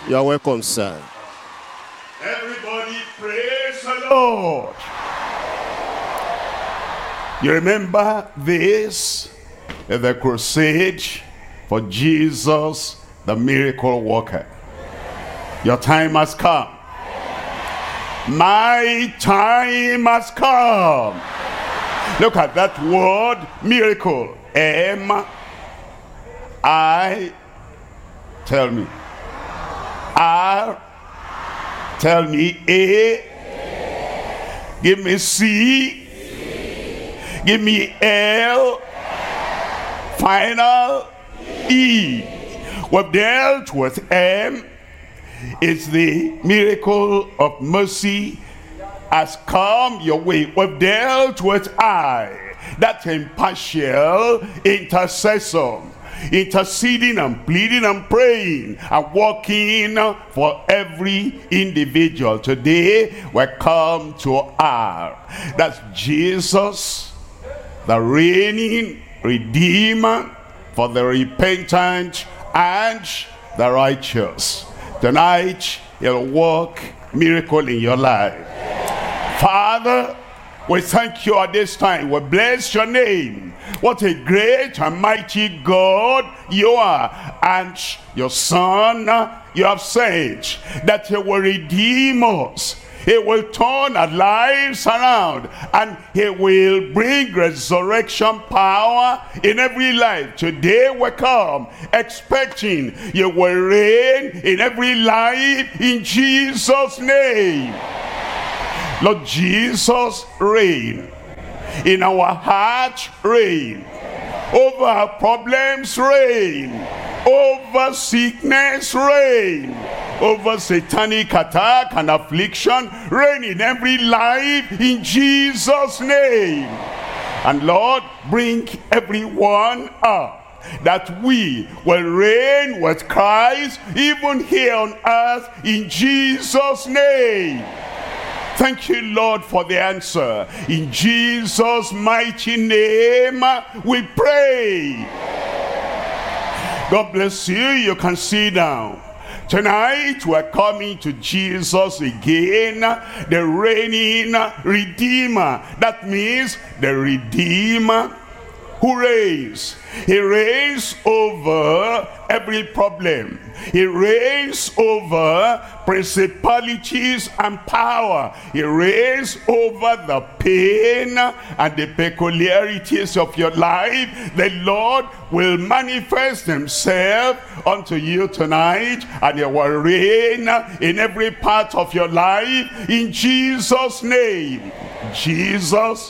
You are welcome, sir. Everybody praise the Lord. You remember this is the crusade for Jesus, the miracle worker. Your time has come. My time has come. Look at that word, miracle. M-I, tell me. R, tell me. A, give me C, give me L, final E. We've dealt with M. It's the miracle of mercy has come your way. We've dealt with I, that impartial intercessor, interceding and pleading and praying and working for every individual. Today we come to R. That's Jesus, the reigning Redeemer for the repentant and the righteous. Tonight he'll work miracle in your life. Father, we thank you at this time. We bless your name. What a great and mighty God you are. And your Son you have sent, that he will redeem us. He will turn our lives around, and he will bring resurrection power in every life. Today we come expecting you will reign in every life in Jesus' name. Lord Jesus, reign in our heart, reign over our problems, reign over sickness, reign over satanic attack and affliction, reign in every life in Jesus' name. And Lord, bring everyone up, that we will reign with Christ even here on earth in Jesus' name. Thank you, Lord, for the answer. In Jesus' mighty name we pray. God bless you. You can sit down. Tonight we're coming to Jesus again, the reigning Redeemer. That means the Redeemer who reigns. He reigns over every problem. He reigns over principalities and power. He reigns over the pain and the peculiarities of your life. The Lord will manifest himself unto you tonight, and he will reign in every part of your life in Jesus' name. Jesus,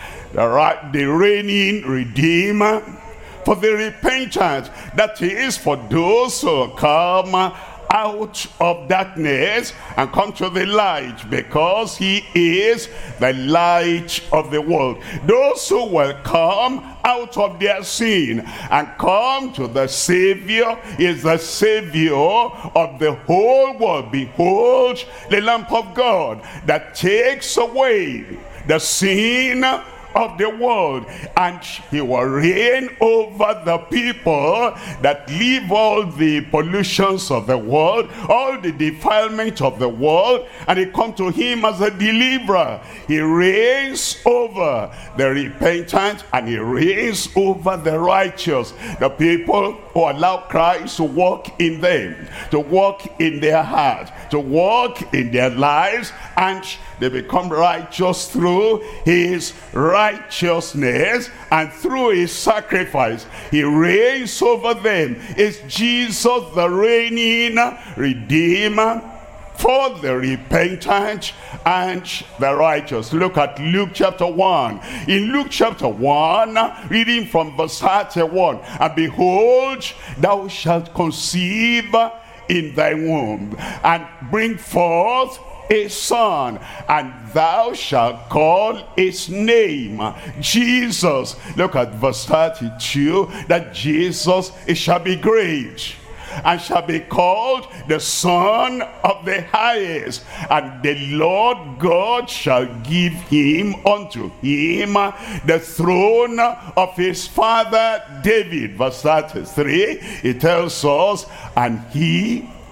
the reigning Redeemer, for the repentant, that is for those who come out of darkness and come to the light, because he is the light of the world. Those who will come out of their sin and come to the Savior is the Savior of the whole world. Behold the Lamb of God that takes away the sin of the world, and he will reign over the people that leave all the pollutions of the world, all the defilement of the world, and they come to him as a deliverer. He reigns over the repentant, and he reigns over the righteous, the people who allow Christ to walk in them, to walk in their heart, to walk in their lives, and they become righteous through his righteousness and through his sacrifice. He reigns over them. It's Jesus, the reigning Redeemer for the repentant and the righteous. Look at Luke chapter 1. In Luke chapter 1, reading from verse 31, and behold, thou shalt conceive in thy womb and bring forth a son, and thou shalt call his name Jesus. Look at verse 32, that Jesus, it shall be great and shall be called the Son of the Highest, and the Lord God shall give him unto him the throne of his father David. Verse 33, it tells us, and he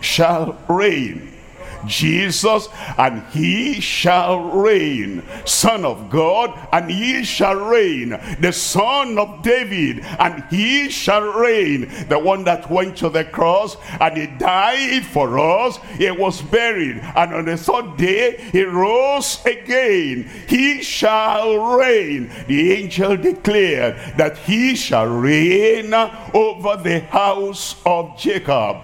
shall reign. Jesus, and he shall reign. Son of God, and he shall reign. The Son of David, and he shall reign. The one that went to the cross, and he died for us. He was buried, and on the third day he rose again. He shall reign. The angel declared that he shall reign over the house of Jacob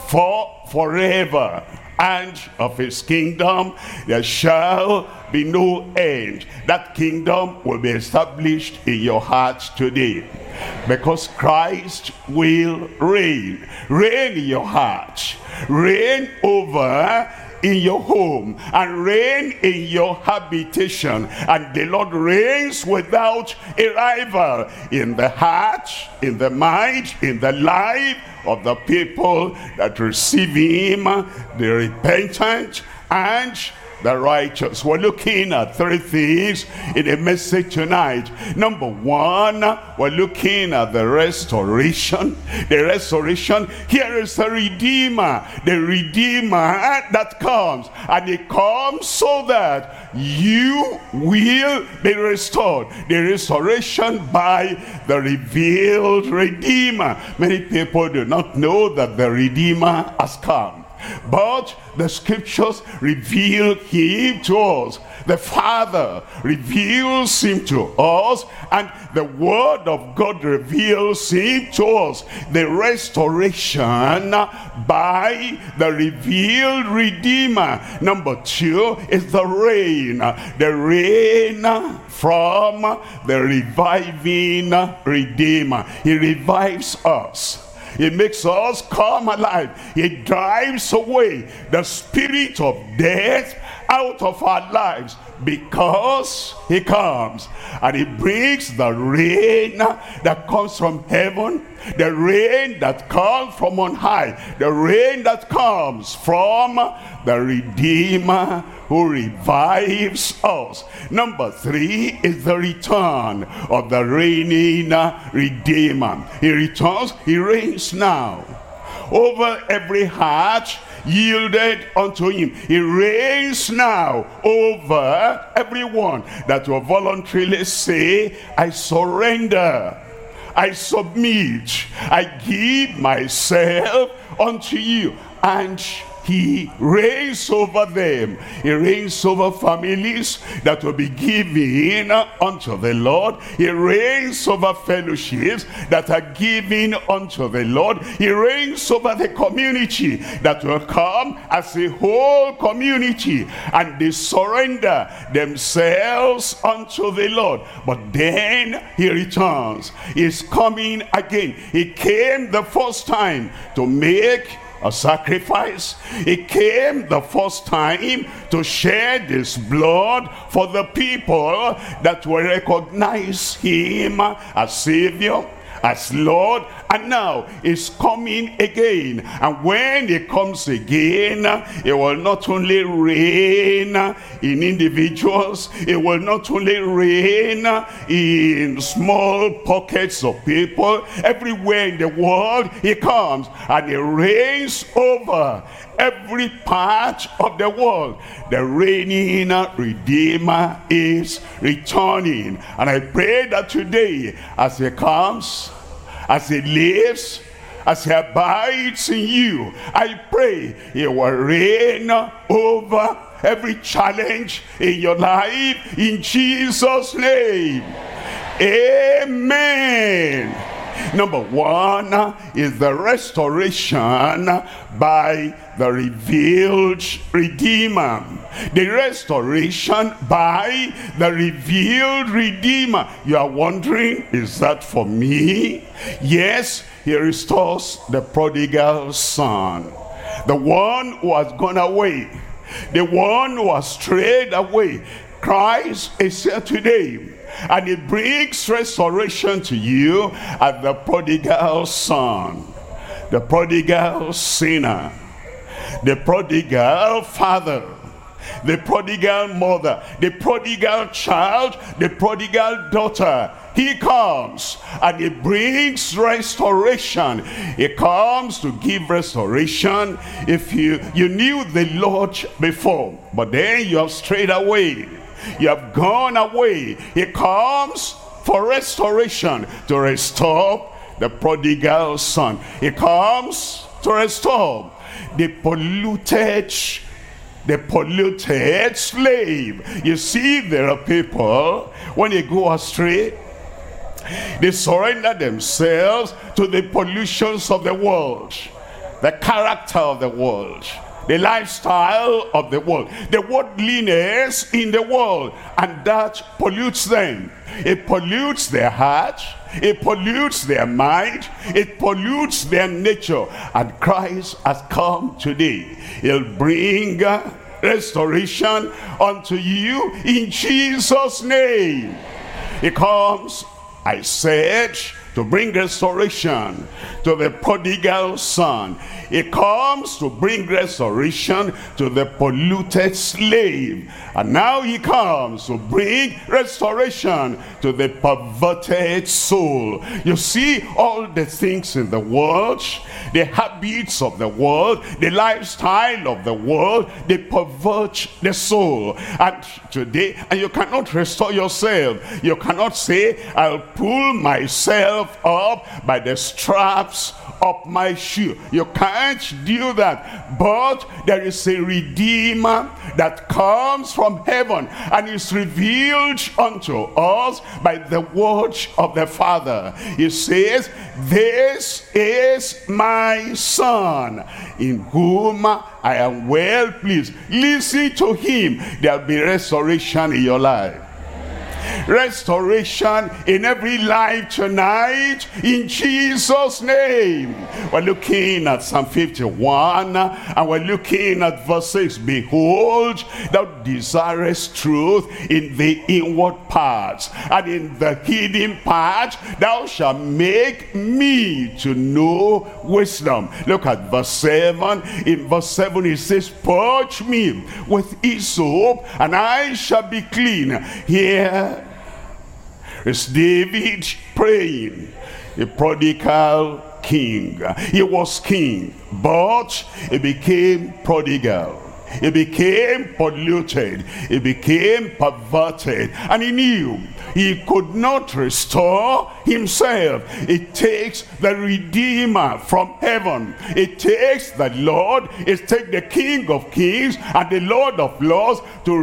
forever. And of his kingdom there shall be no end. That kingdom will be established in your heart today, because Christ will reign. Reign in your heart, reign over in your home, and reign in your habitation. And the Lord reigns without a rival in the heart, in the mind, in the life of the people that receive him, the repentant and the righteous. We're looking at three things in the message tonight. Number one, we're looking at the restoration. The restoration. Here is the Redeemer that comes, and he comes so that you will be restored. The restoration by the revealed Redeemer. Many people do not know that the Redeemer has come, but the scriptures reveal him to us. The Father reveals him to us, and the Word of God reveals him to us. The restoration by the revealed Redeemer. Number two is the reign. The reign from the reviving Redeemer. He revives us. He makes us come alive. He drives away the spirit of death out of our lives, because he comes and he brings the rain that comes from heaven, the rain that comes from on high, the rain that comes from the Redeemer who revives us. Number three is the return of the reigning Redeemer. He returns, he reigns now over every heart yielded unto him. He reigns now over everyone that will voluntarily say, I surrender, I submit, I give myself unto you. And he reigns over them. He reigns over families that will be given unto the Lord. He reigns over fellowships that are given unto the Lord. He reigns over the community that will come as a whole community, and they surrender themselves unto the Lord. But then he returns. He's coming again. He came the first time to make a sacrifice. He came the first time to shed his blood for the people that will recognize him as Savior, as Lord, and now he's coming again. And when he comes again, he will not only reign in individuals, he will not only reign in small pockets of people. Everywhere in the world he comes, and he reigns over every part of the world. The reigning Redeemer is returning, and I pray that today, as he comes, as he lives, as he abides in you, I pray he will reign over every challenge in your life, in Jesus' name. Amen. Number one is the restoration by the revealed Redeemer. The restoration by the revealed Redeemer. You are wondering, is that for me? Yes, he restores the prodigal son, the one who has gone away, the one who has strayed away. Christ is here today, and he brings restoration to you as the prodigal son, the prodigal sinner, the prodigal father, the prodigal mother, the prodigal child, the prodigal daughter. He comes and he brings restoration. He comes to give restoration. If you knew the Lord before, but then you have strayed away, you have gone away, he comes for restoration, to restore the prodigal son. He comes to restore the polluted slave. You see, there are people, when they go astray, they surrender themselves to the pollutions of the world, the character of the world, the lifestyle of the world, the worldliness in the world, and that pollutes them. It pollutes their heart, it pollutes their mind, it pollutes their nature. And Christ has come today. He'll bring restoration unto you in Jesus' name. He comes, I said, to bring restoration to the prodigal son. He comes to bring restoration to the polluted slave. And now he comes to bring restoration to the perverted soul. You see, all the things in the world, the habits of the world, the lifestyle of the world, they pervert the soul. And today, and you cannot restore yourself. You cannot say, I'll pull myself up by the straps of my shoe. You can't do that. But there is a Redeemer that comes from heaven and is revealed unto us by the word of the Father. He says, this is my son in whom I am well pleased. Listen to him. There will be restoration in your life. Restoration in every life tonight in Jesus' name. We're looking at Psalm 51 and we're looking at verse 6. Behold, thou desirest truth in the inward parts, and in the hidden part thou shalt make me to know wisdom. Look at verse 7. In verse 7 it says, purge me with hyssop and I shall be clean. Here is David praying, a prodigal king. He was king, but he became prodigal. He became polluted. He became perverted. And he knew he could not restore himself. It takes the Redeemer from heaven. It takes the Lord. It takes the King of Kings and the Lord of Lords to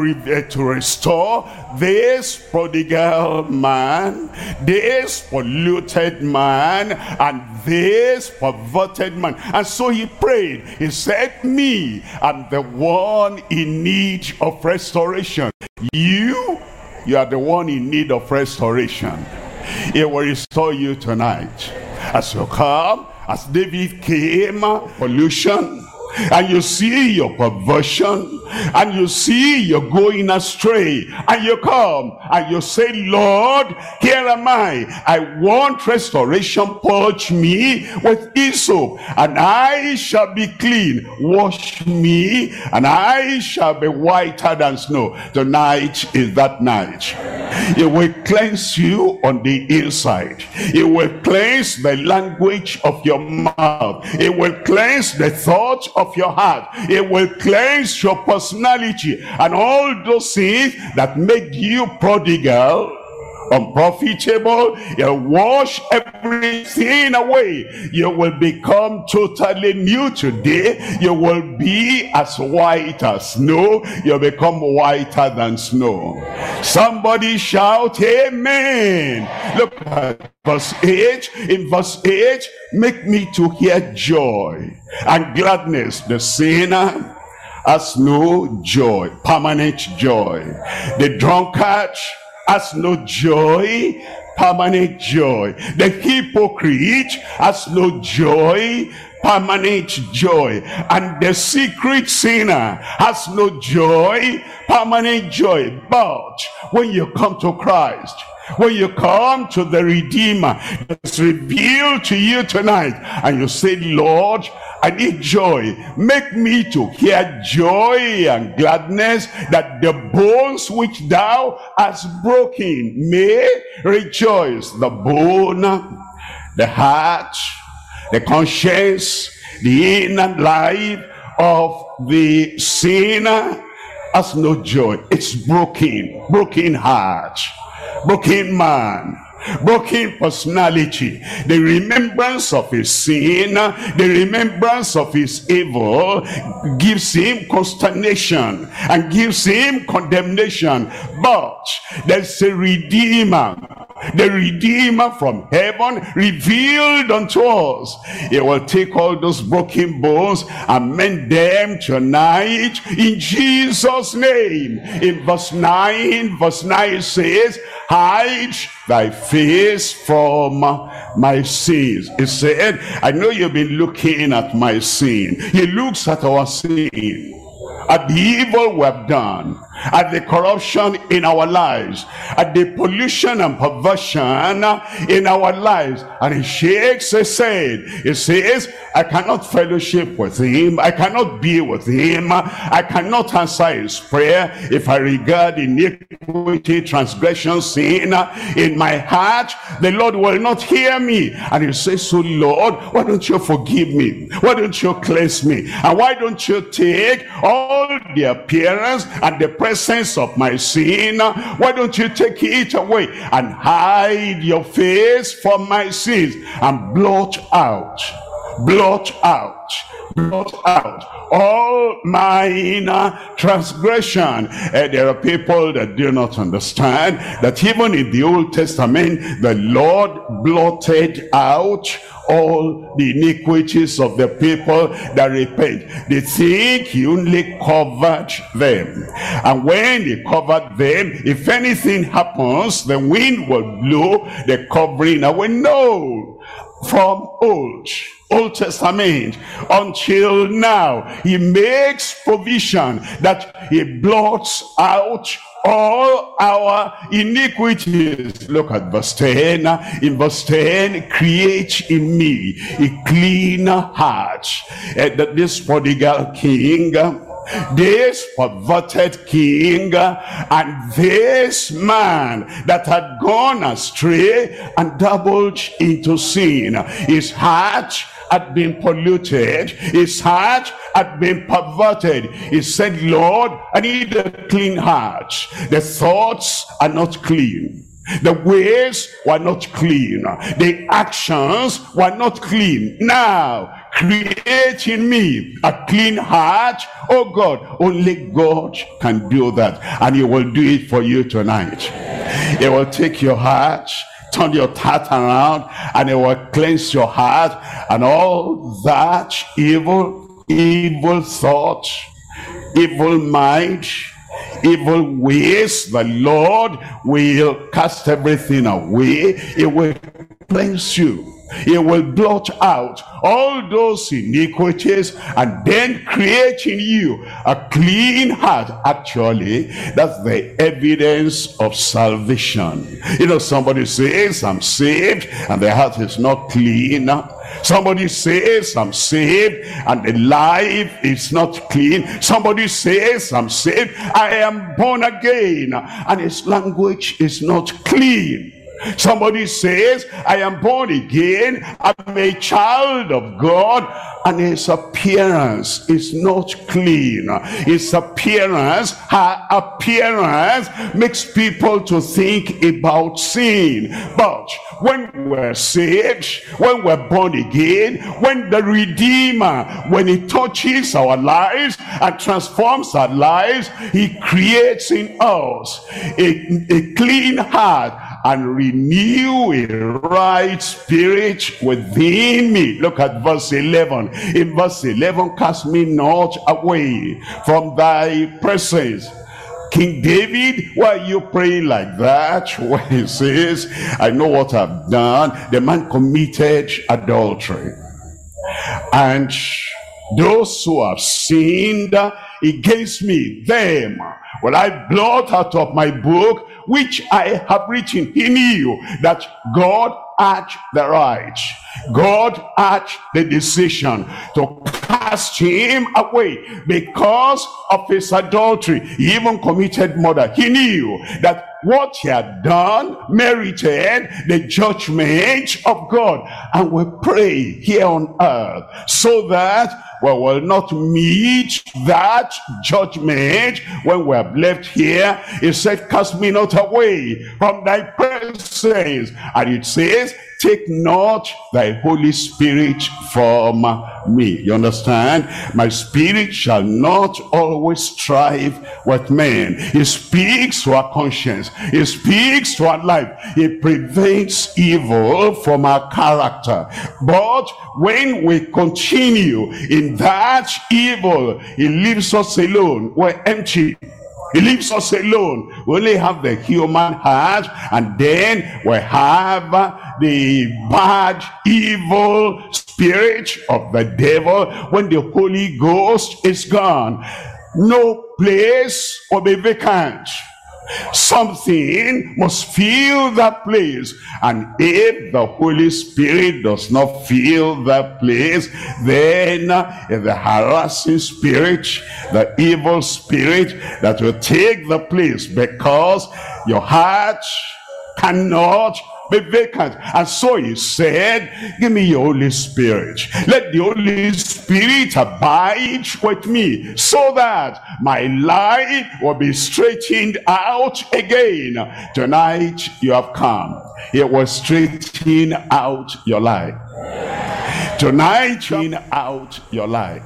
restore this prodigal man, this polluted man, and this perverted man. And so he prayed. He said, me, I'm the one in need of restoration. You are the one in need of restoration. He will restore you tonight. As you come, as David came, pollution, and you see your perversion, and you see you're going astray, and you come and you say, Lord, here am I want restoration. Purge me with hyssop and I shall be clean. Wash me and I shall be whiter than snow. Tonight is that night. It will cleanse you on the inside. It will cleanse the language of your mouth. It will cleanse the thoughts of your heart. It will cleanse your personality and all those things that made you prodigal, unprofitable. You'll wash everything away. You will become totally new today. You will be as white as snow. You'll become whiter than snow. Somebody shout amen. Look at verse 8. In verse 8, make me to hear joy and gladness. The sinner has no joy, permanent joy. The drunkard has no joy, permanent joy. The hypocrite has no joy, permanent joy. And the secret sinner has no joy, permanent joy. But when you come to Christ, when you come to the Redeemer that's revealed to you tonight, and you say, Lord, I need joy. Make me to hear joy and gladness, that the bones which thou hast broken may rejoice. The bone, the heart, the conscience, the inner life of the sinner has no joy. It's broken. Broken heart, broken man, broken personality. The remembrance of his sin, the remembrance of his evil gives him consternation and gives him condemnation. But there's a Redeemer, the Redeemer from heaven revealed unto us. He will take all those broken bones and mend them tonight in Jesus' name. In verse 9 says, hide thy face from my sins. He said, I know you've been looking at my sin. He looks at our sin, at the evil we have done, at the corruption in our lives, at the pollution and perversion in our lives, and he shakes his head. He says, I cannot fellowship with him, I cannot be with him, I cannot answer his prayer if I regard iniquity, transgression, sin in my heart. The Lord will not hear me. And he says, so Lord, why don't you forgive me? Why don't you cleanse me? And why don't you take all the appearance and the presence of my sin? Why don't you take it away and hide your face from my sins and blot out all mine transgression. There are people that do not understand that even in the Old Testament, the Lord blotted out all the iniquities of the people that repent. They think he only covered them. And when he covered them, if anything happens, the wind will blow the covering away. No, from Old Testament until now, he makes provision that he blots out all our iniquities. Look at verse 10. In verse 10, create in me a clean heart. That this prodigal king, this perverted king, and this man that had gone astray and dabbled into sin, his heart had been polluted, his heart had been perverted. He said, Lord, I need a clean heart. The thoughts are not clean, the ways were not clean, the actions were not clean. Now create in me a clean heart. Oh God, only God can do that, and he will do it for you tonight. He will take your heart, turn your heart around, and it will cleanse your heart, and all that evil thought, evil mind, evil ways, the Lord will cast everything away. It will cleanse you. It will blot out all those iniquities and then create in you a clean heart. Actually, that's the evidence of salvation. You know, somebody says, I'm saved, and their heart is not clean. Somebody says, I'm saved, and the life is not clean. Somebody says, I'm saved, I am born again, and his language is not clean. Somebody says, I am born again, I'm a child of God, and his appearance is not clean. His appearance, her appearance makes people to think about sin. But when we're saved, when we're born again, when the Redeemer, when he touches our lives and transforms our lives, he creates in us a clean heart and renew a right spirit within me. Look at verse 11. In verse 11, cast me not away from thy presence. King David, why are you praying like that? When he says, I know what I've done. The man committed adultery. And those who have sinned against me, them will I blot out of my book which I have written. He knew that God had the right, God had the decision to cast him away because of his adultery. He even committed murder. He knew that what he had done merited the judgment of God. And we pray here on earth so that we will not meet that judgment when we have left here. He said, cast me not away from thy presence. And it says, take not thy Holy Spirit from me. You understand? My spirit shall not always strive with men. He speaks to our conscience. He speaks to our life. He prevents evil from our character. But when we continue in that evil, he leaves us alone. We're empty. He leaves us alone. We only have the human heart, and then we have the bad, evil spirit of the devil. When the Holy Ghost is gone, no place will be vacant. Something must fill that place. And if the Holy Spirit does not fill that place, then the harassing spirit, the evil spirit that will take the place, because your heart cannot be vacant. And so he said, give me your Holy Spirit. Let the Holy Spirit abide with me, so that my life will be straightened out again. Tonight you have come. It will straighten out your life. Tonight you out your life.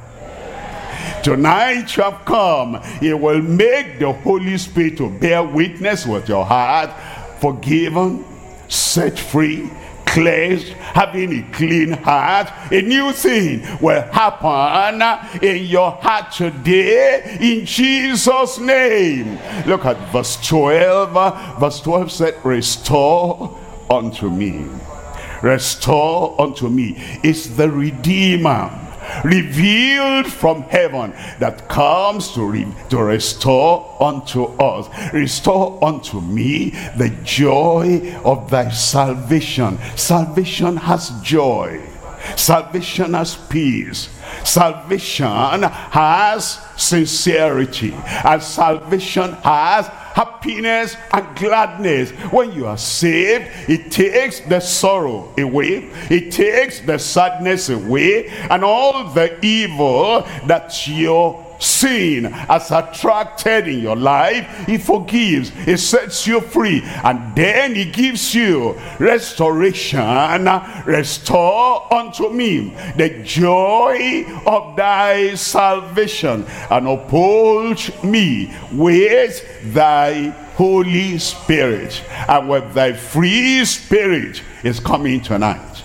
Tonight you have come. It will make the Holy Spirit to bear witness with your heart, forgiven, set free, cleansed, having a clean heart. A new thing will happen in your heart today, in Jesus' name. Look at verse 12. Verse 12 said, restore unto me. Restore unto me. It's the Redeemer revealed from heaven that comes to restore unto us. Restore unto me the joy of thy salvation. Salvation has joy. Salvation has peace. Salvation has sincerity. And salvation has happiness and gladness. When you are saved, it takes the sorrow away, it takes the sadness away, and all the evil that your sin has attracted in your life, he forgives, he sets you free, and then he gives you restoration. Restore unto me the joy of thy salvation, and uphold me with thy Holy Spirit. And with thy free spirit is coming tonight.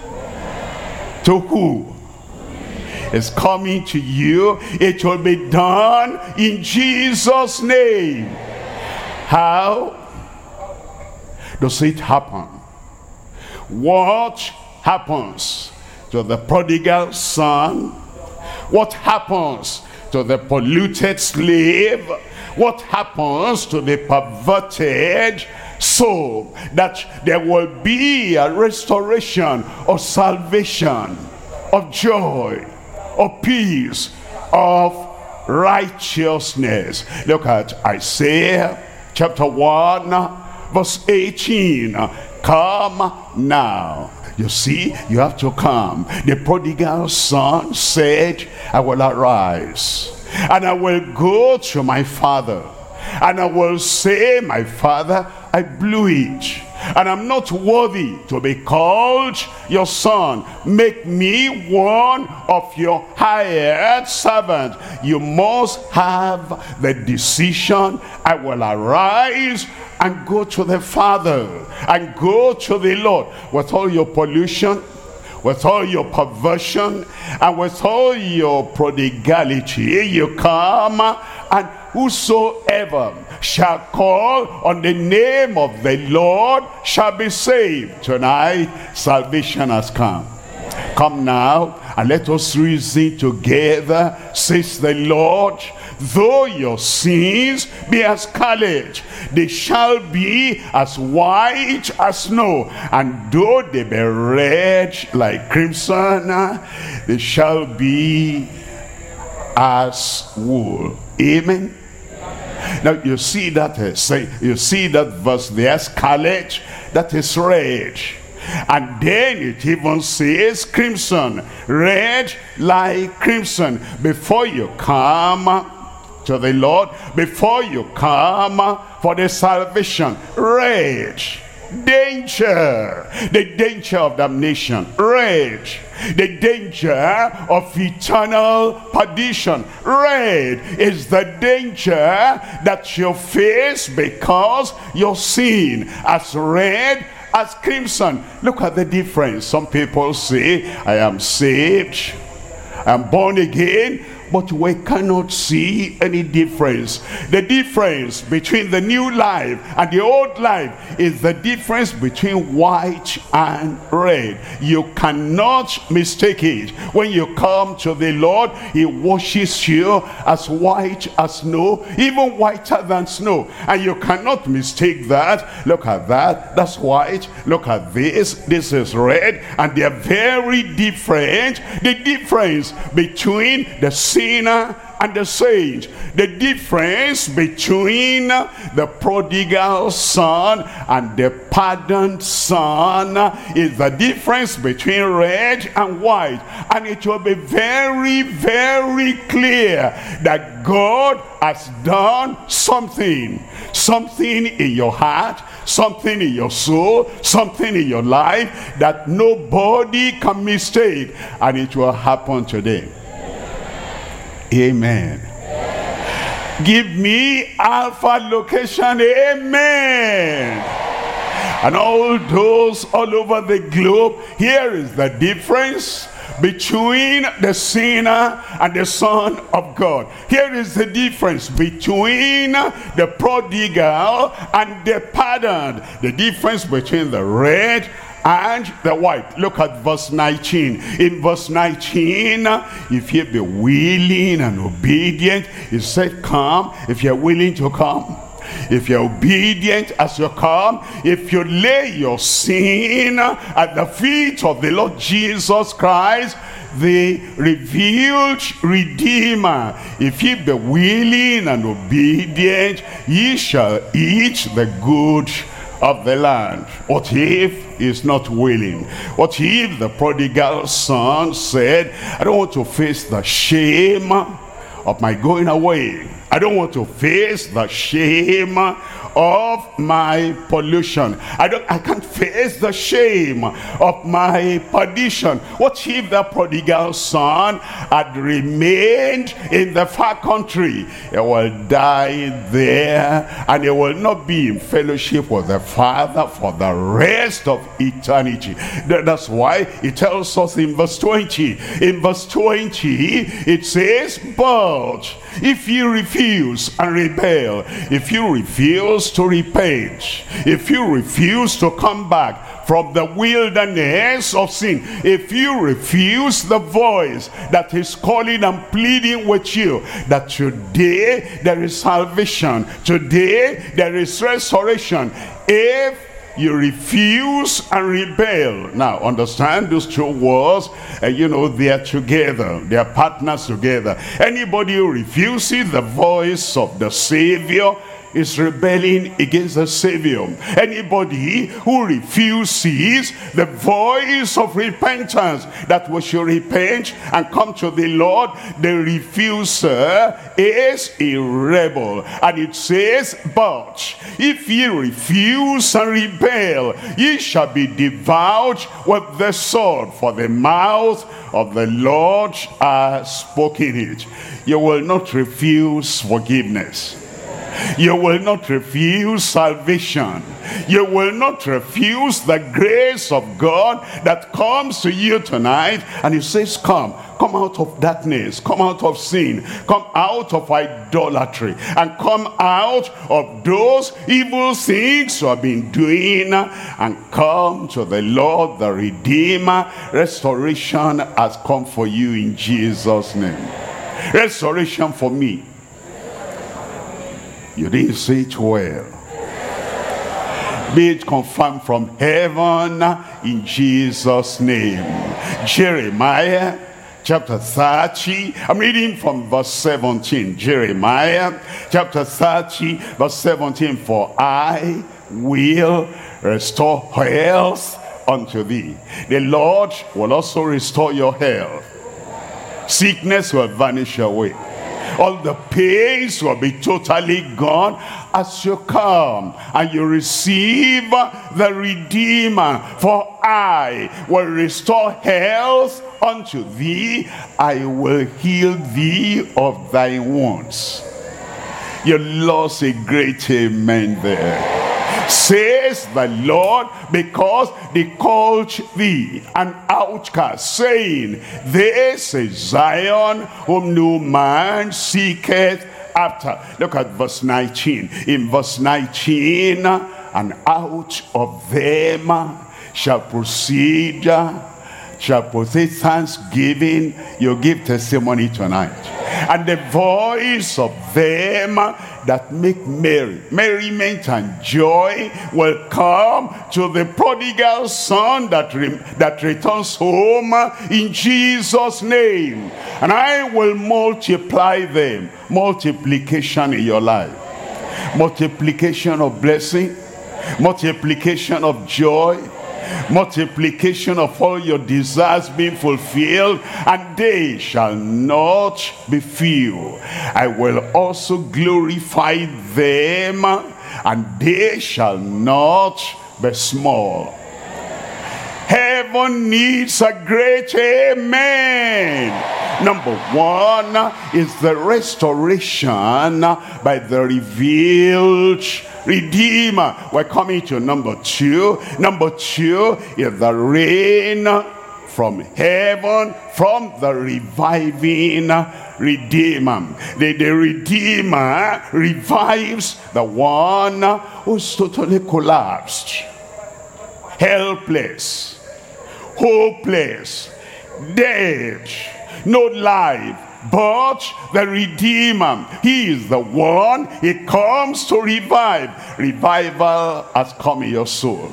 To who? Is coming to you. It will be done in Jesus' name. How does it happen? What happens to the prodigal son? What happens to the polluted slave? What happens to the perverted soul? That there will be a restoration of salvation, of joy, of peace, of righteousness. Look at Isaiah chapter 1 verse 18. Come now. You see, you have to come. The prodigal son said, I will arise and I will go to my father, and I will say, my father, I blew it, and I'm not worthy to be called your son. Make me one of your hired servants. You must have the decision. I will arise and go to the Father, and go to the Lord. With all your pollution, with all your perversion, and with all your prodigality, you come, and whosoever shall call on the name of the Lord shall be saved. Tonight, salvation has come. Come now, and let us reason together, says the Lord. Though your sins be as scarlet, they shall be as white as snow. And though they be red like crimson, they shall be as wool. Amen. Now you see that verse there, scarlet, that is red. And then it even says crimson, red like crimson. Before you come to the Lord, before you come for the salvation, red, danger, the danger of damnation, red, the danger of eternal perdition, red is the danger that you face because your sin as red as crimson. Look at the difference. Some people say, I am saved, I am born again, but we cannot see any difference. The difference between the new life and the old life is the difference between white and red. You cannot mistake it. When you come to the Lord, he washes you as white as snow, even whiter than snow. And you cannot mistake that. Look at that, that's white. Look at this is red. And they are very different. The difference between the sinner and the saint, the difference between the prodigal son and the pardoned son is the difference between red and white. And it will be very, very clear that God has done something in your heart, something in your soul, something in your life that nobody can mistake, and it will happen today. Amen. Give me Alpha location. Amen. And all those all over the globe, here is the difference between the sinner and the Son of God. Here is the difference between the prodigal and the pardoned. The difference between the red and the white. Look at verse 19. In verse 19, if you be willing and obedient, he said, come. If you're willing to come, if you're obedient as you come, if you lay your sin at the feet of the Lord Jesus Christ, the revealed Redeemer, if ye be willing and obedient, ye shall eat the good of the land. What if he's not willing? What if the prodigal son said, I don't want to face the shame of my going away. I don't want to face the shame of my pollution. I can't face the shame of my perdition. What if the prodigal son had remained in the far country? He will die there, and he will not be in fellowship with the Father for the rest of eternity. That's why it tells us in verse 20. In verse 20, it says, but if you refuse and rebel, if you refuse to repent, if you refuse to come back from the wilderness of sin, if you refuse the voice that is calling and pleading with you, that today there is salvation, today there is restoration, if you refuse and rebel. Now understand those two words, they are together, they are partners together. Anybody who refuses the voice of the Savior is rebelling against the Savior. Anybody who refuses the voice of repentance, that we should repent and come to the Lord, the refuser is a rebel. And it says, but if ye refuse and rebel, ye shall be devoured with the sword, for the mouth of the Lord has spoken it. You will not refuse forgiveness. You will not refuse salvation. You will not refuse the grace of God that comes to you tonight. And he says, come out of darkness, come out of sin, come out of idolatry, and come out of those evil things you have been doing, and come to the Lord, the Redeemer. Restoration has come for you in Jesus' name. Restoration for me. You didn't say it well. Be it confirmed from heaven in Jesus' name. Jeremiah chapter 30, I'm reading from verse 17. Jeremiah chapter 30, verse 17. For I will restore health unto thee. The Lord will also restore your health. Sickness will vanish away. All the pains will be totally gone as you come and you receive the Redeemer. For I will restore health unto thee. I will heal thee of thy wounds. You lost a great amen there. Says the Lord, because they called thee an outcast, saying, this is Zion, whom no man seeketh after. Look at verse 19. In verse 19, and out of them shall proceed thanksgiving. You give testimony tonight. And the voice of them that make merriment and joy will come to the prodigal son that returns home in Jesus' name. And I will multiply them. Multiplication in your life. Multiplication of blessing. Multiplication of joy. Multiplication of all your desires being fulfilled, and they shall not be few. I will also glorify them, and they shall not be small. Heaven needs a great amen. Number one is the restoration by the revealed Redeemer. We're coming to number two. Number two is the rain from heaven, from the reviving Redeemer. The Redeemer revives the one who's totally collapsed, helpless, hopeless, dead, no life. But the Redeemer, he is the one, he comes to revive. Revival has come in your soul.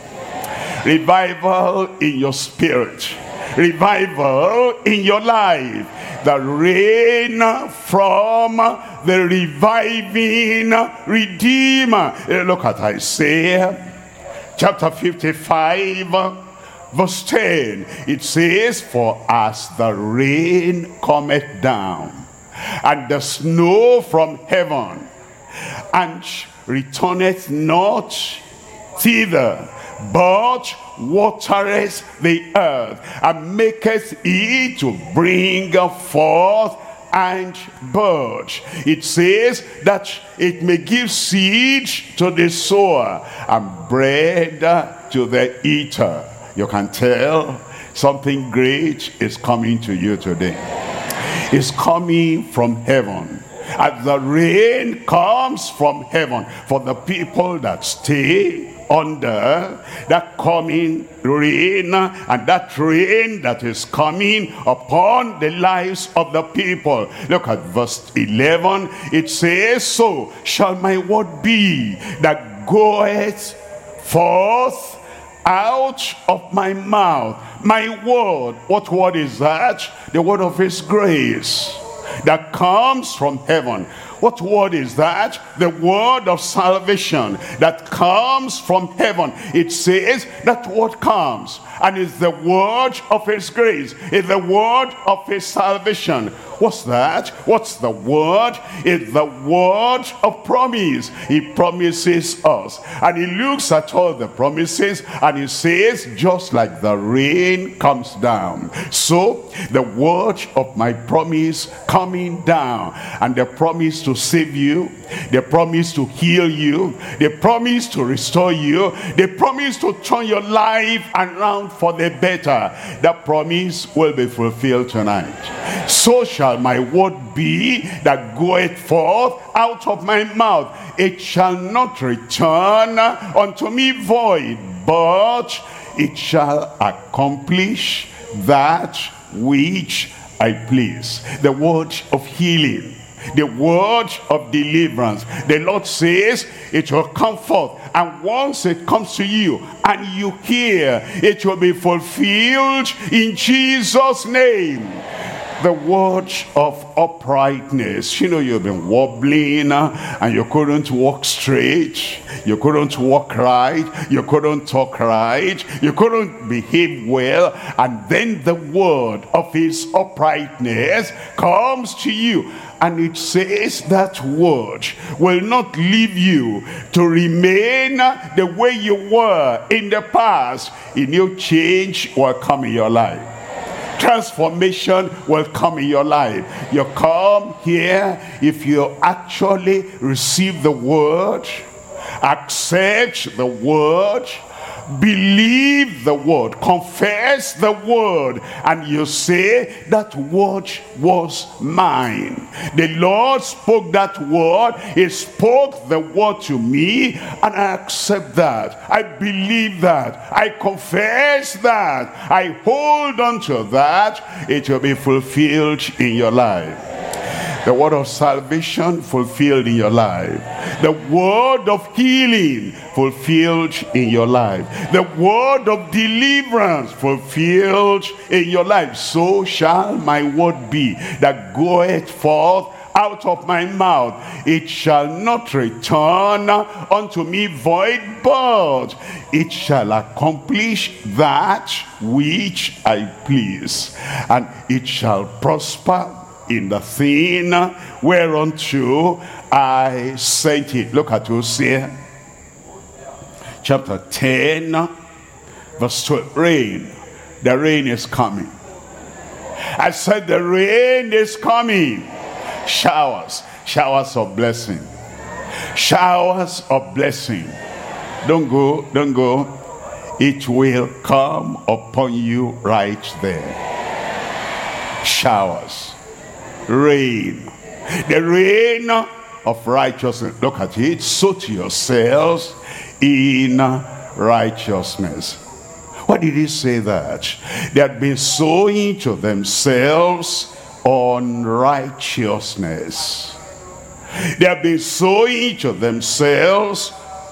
Revival in your spirit. Revival in your life. The rain from the reviving Redeemer. Look at Isaiah chapter 55. Verse 10, it says, for as the rain cometh down, and the snow from heaven, and returneth not thither, but watereth the earth, and maketh it to bring forth and bud. It says that it may give seed to the sower, and bread to the eater. You can tell something great is coming to you today. It's coming from heaven. As the rain comes from heaven for the people that stay under that coming rain, and that rain that is coming upon the lives of the people. Look at verse 11. It says, so shall my word be that goeth forth out of my mouth. My word. What word is that? The word of his grace that comes from heaven. What word is that? The word of salvation that comes from heaven. It says that word comes, and it's the word of his grace. It's the word of his salvation. What's that? What's the word? It's the word of promise. He promises us. And he looks at all the promises and he says, just like the rain comes down, so the word of my promise coming down. And the promise to save you, the promise to heal you, the promise to restore you, the promise to turn your life around for the better. That promise will be fulfilled tonight. So shall my word be that goeth forth out of my mouth. It shall not return unto me void, but it shall accomplish that which I please. The word of healing, the word of deliverance. The Lord says it will come forth, and once it comes to you and you hear, it will be fulfilled in Jesus' name. The word of uprightness. You know, you've been wobbling and you couldn't walk straight, you couldn't walk right, you couldn't talk right, you couldn't behave well, and then the word of his uprightness comes to you, and it says that word will not leave you to remain the way you were in the past. A new change will come in your life. Transformation will come in your life. You come here, if you actually receive the word, accept the word, believe the word, confess the word, and you say, that word was mine. The Lord spoke that word. He spoke the word to me, and I accept that. I believe that. I confess that. I hold on to that. It will be fulfilled in your life. The word of salvation fulfilled in your life. The word of healing fulfilled in your life. The word of deliverance fulfilled in your life. So shall my word be that goeth forth out of my mouth. It shall not return unto me void, but it shall accomplish that which I please. And it shall prosper in the thing whereunto I sent it. Look at Hosea chapter 10 verse 12. Rain. The rain is coming. I said the rain is coming. Showers. Showers of blessing. Showers of blessing. Don't go. Don't go. It will come upon you right there. Showers. Rain. The rain of righteousness. Look at it. Sow to yourselves in righteousness. Why did he say that? They had been sowing to themselves unrighteousness. They have been sowing to themselves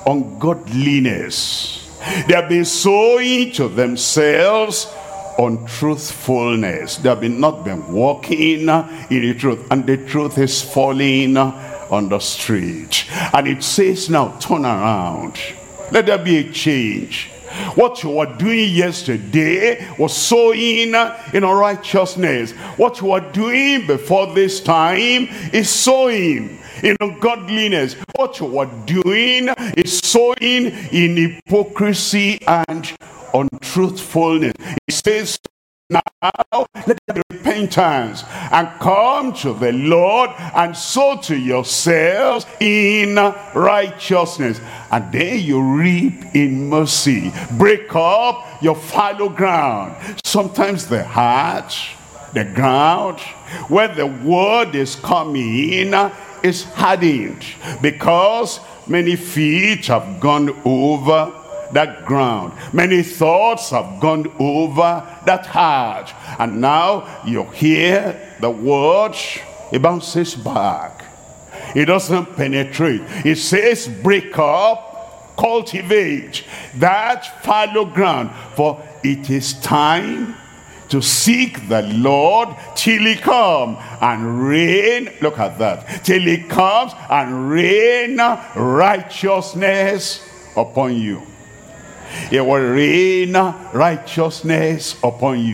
ungodliness. They have been sowing to themselves untruthfulness. They have not been walking in the truth, and the truth is falling on the street. And it says now, turn around. Let there be a change. What you were doing yesterday was sowing in unrighteousness. What you were doing before this time is sowing in ungodliness. What you were doing is sowing in hypocrisy and untruthfulness. It says, now let there be repentance and come to the Lord and sow to yourselves in righteousness, and then you reap in mercy. Break up your fallow ground. Sometimes the heart, the ground where the word is coming is hardened, because many feet have gone over that ground. Many thoughts have gone over that heart. And now you hear the word, it bounces back. It doesn't penetrate. It says break up, cultivate that fallow ground, for it is time to seek the Lord till he come and rain. Look at that. Till he comes and rain righteousness upon you. It will rain righteousness upon you.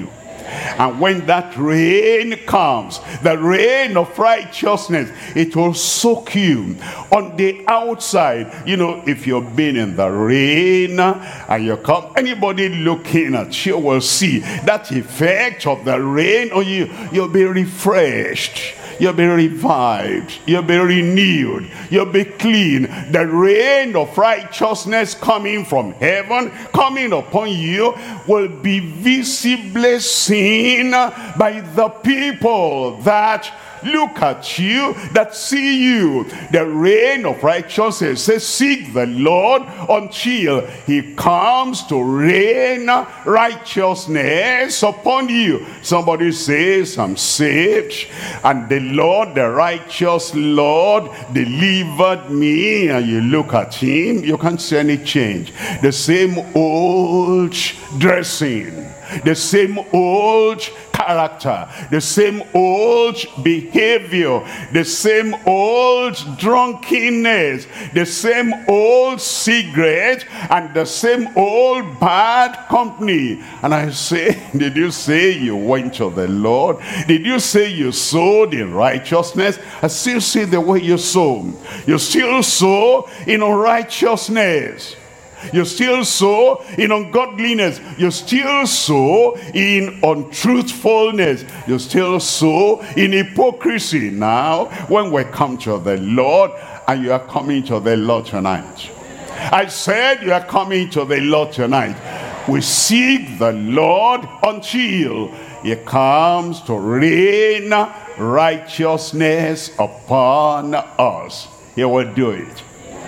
And when that rain comes, the rain of righteousness, it will soak you on the outside. You know, if you've been in the rain and you come, anybody looking at you will see that effect of the rain on you. You'll be refreshed. You'll be revived. You'll be renewed. You'll be clean. The rain of righteousness coming from heaven, coming upon you, will be visibly seen by the people that look at you, that see you. The reign of righteousness says, seek the Lord until he comes to rain righteousness upon you. Somebody says, I'm saved, and the Lord, the righteous Lord, delivered me. And you look at him, you can't see any change. The same old dressing, the same old character, the same old behavior, the same old drunkenness, the same old cigarette, and the same old bad company. And I say, did you say you went to the Lord? Did you say you sowed in righteousness? I still see the way you sow. You still sow in unrighteousness. You still sow in ungodliness. You still sow in untruthfulness. You still sow in hypocrisy. Now, when we come to the Lord, and you are coming to the Lord tonight, I said you are coming to the Lord tonight. We seek the Lord until he comes to rain righteousness upon us. He will do it.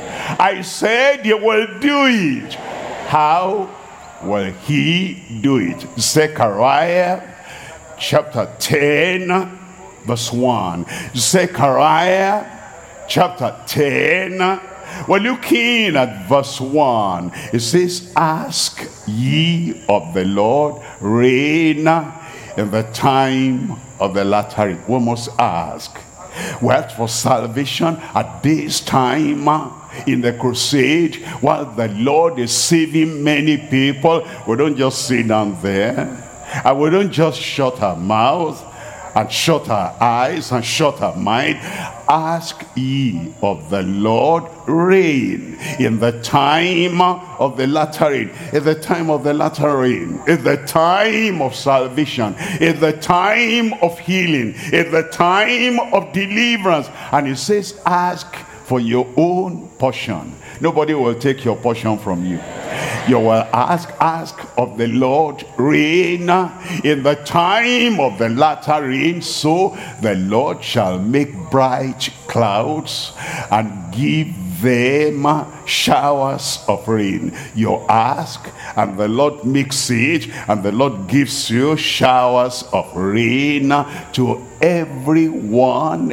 I said he will do it. How will he do it? Zechariah chapter 10 verse 1. Zechariah chapter 10. We're looking at verse 1. It says, ask ye of the Lord rain in the time of the latter rain. We must ask. We ask for salvation at this time in the crusade, while the Lord is saving many people. We don't just sit down there, and we don't just shut our mouth and shut our eyes and shut our mind. Ask ye of the Lord rain in the time of the latter rain. In the time of the latter rain, in the time of salvation, in the time of healing, in the time of deliverance. And he says, ask for your own portion. Nobody will take your portion from you. You will ask of the Lord rain in the time of the latter rain, so the Lord shall make bright clouds and give them showers of rain. You ask, and the Lord makes it, and the Lord gives you showers of rain to everyone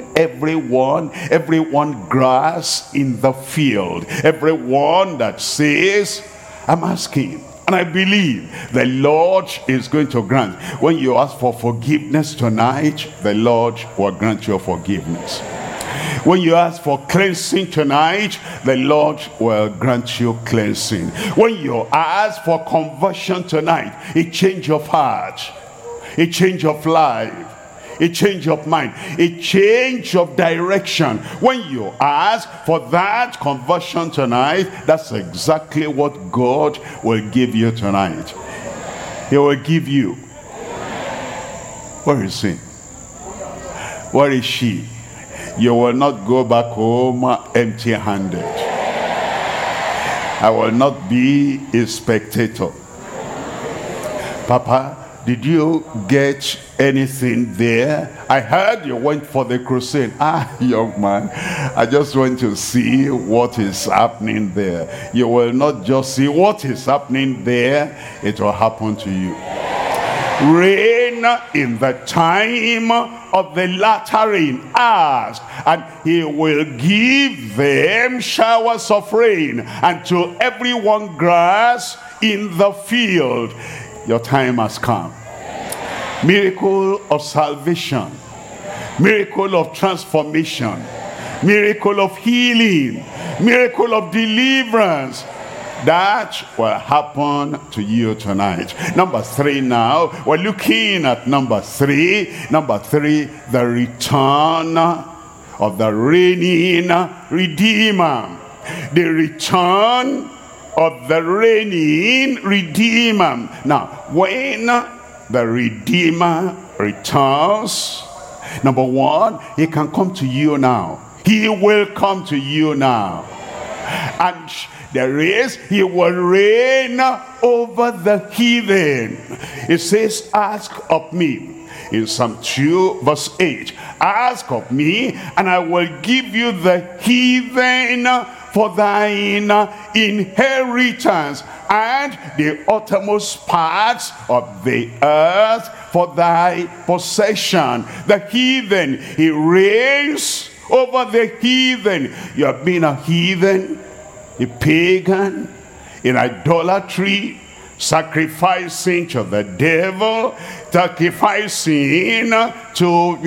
grass in the field, everyone that says, I'm asking, and I believe the Lord is going to grant. When you ask for forgiveness tonight, the Lord will grant you forgiveness. When you ask for cleansing tonight, the Lord will grant you cleansing. When you ask for conversion tonight, a change of heart, a change of life, a change of mind, a change of direction. When you ask for that conversion tonight, that's exactly what God will give you tonight. He will give you. Where is he? Where is she? You will not go back home empty-handed. I will not be a spectator. Papa, did you get anything there? I heard you went for the crusade. Young man, I just want to see what is happening there. You will not just see what is happening there, it will happen to you. Rain in the time of the latter rain. Ask, and he will give them showers of rain, and to everyone grass in the field. Your time has come. Miracle of salvation, miracle of transformation, miracle of healing, miracle of deliverance. That will happen to you tonight. Number 3 now. We're looking at number 3. Number 3, the return of the reigning Redeemer. The return of the reigning Redeemer. Now, when the Redeemer returns, number 1, he can come to you now. He will come to you now. And he will reign over the heathen. It says, ask of me. In Psalm 2 verse 8, ask of me and I will give you the heathen for thine inheritance, and the uttermost parts of the earth for thy possession. The heathen, he reigns over the heathen. You have been a heathen, a pagan, in idolatry, sacrificing to the devil, sacrificing to,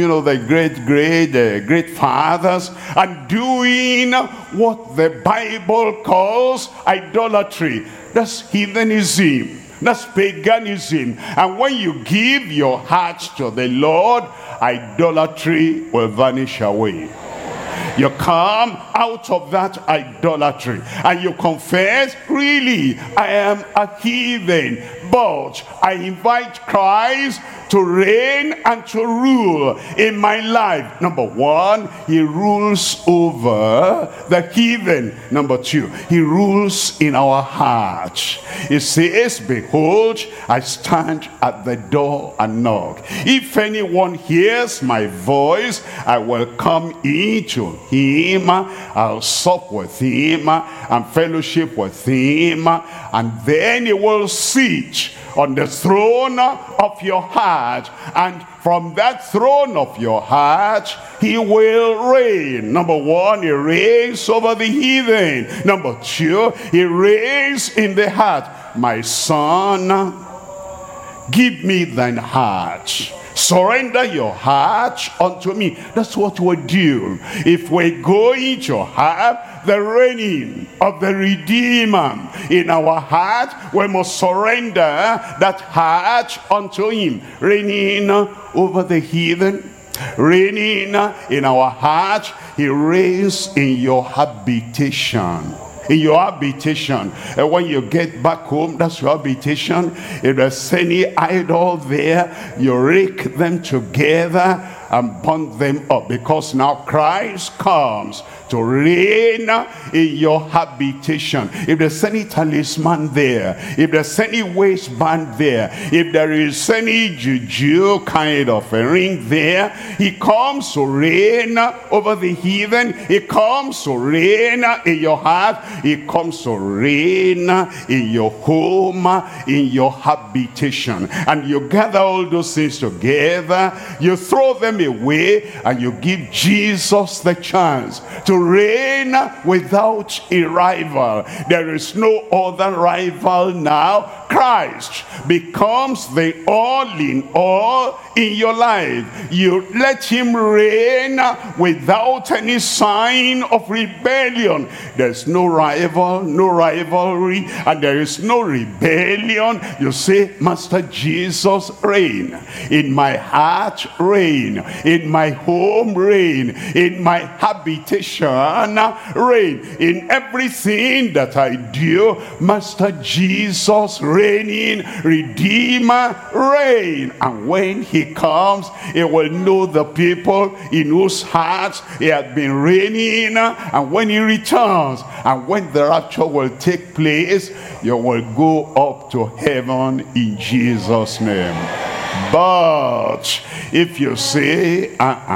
the great fathers, and doing what the Bible calls idolatry. That's heathenism. That's paganism. And when you give your heart to the Lord, idolatry will vanish away. You come out of that idolatry and you confess, really, I am a heathen, but I invite Christ to reign and to rule in my life. Number 1, he rules over the heathen. Number 2, he rules in our hearts. He says, behold, I stand at the door and knock. If anyone hears my voice, I will come into him. I'll sup with him and fellowship with him, and then he will sit on the throne of your heart, and from that throne of your heart he will reign. Number 1, he reigns over the heathen. Number 2, he reigns in the heart. My son, give me thine heart. Surrender your heart unto me. That's what we do. If we're going to have the reigning of the Redeemer in our heart, we must surrender that heart unto him. Reigning over the heathen, reigning in our heart, he reigns in your habitation. In your habitation. And when you get back home, that's your habitation. If there's any idol there, you rake them together and burn them up, because now Christ comes to reign in your habitation. If there's any talisman there, if there's any waistband there, if there is any juju kind of a ring there, he comes to reign over the heathen. He comes to reign in your heart. He comes to reign in your home, in your habitation. And you gather all those things together, you throw them away, and you give Jesus the chance to reign without a rival. There is no other rival now. Christ becomes the all in all in your life. You let him reign without any sign of rebellion. There's no rival, no rivalry, and there is no rebellion. You say, Master Jesus, reign. In my heart, reign. In my home, reign. In my habitation, reign. In everything that I do, Master Jesus, reigning Redeemer, reign. And when he comes, he will know the people in whose hearts he had been reigning. And when he returns, and when the rapture will take place, you will go up to heaven in Jesus' name. But if you say,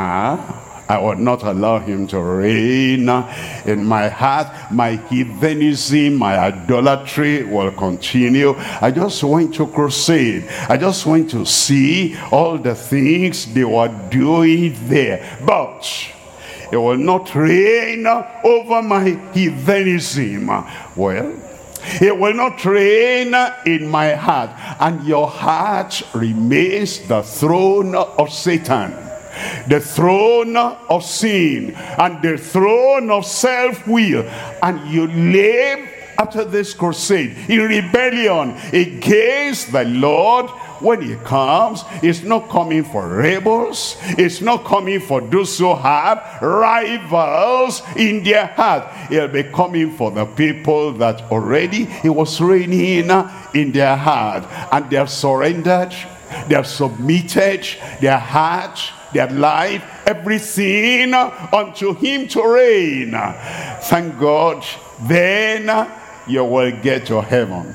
I will not allow him to reign in my heart, my heathenism, my idolatry will continue. I just went to crusade. I just went to see all the things they were doing there. But it will not reign over my heathenism. Well, it will not reign in my heart. And your heart remains the throne of Satan, the throne of sin, and the throne of self-will. And you live after this crusade, in rebellion against the Lord, when he comes, he's not coming for rebels. He's not coming for those who have rivals in their heart. He'll be coming for the people that already he was reigning in their heart. And they have surrendered, they have submitted their heart, their life, everything unto him to reign. Thank God, then you will get to heaven.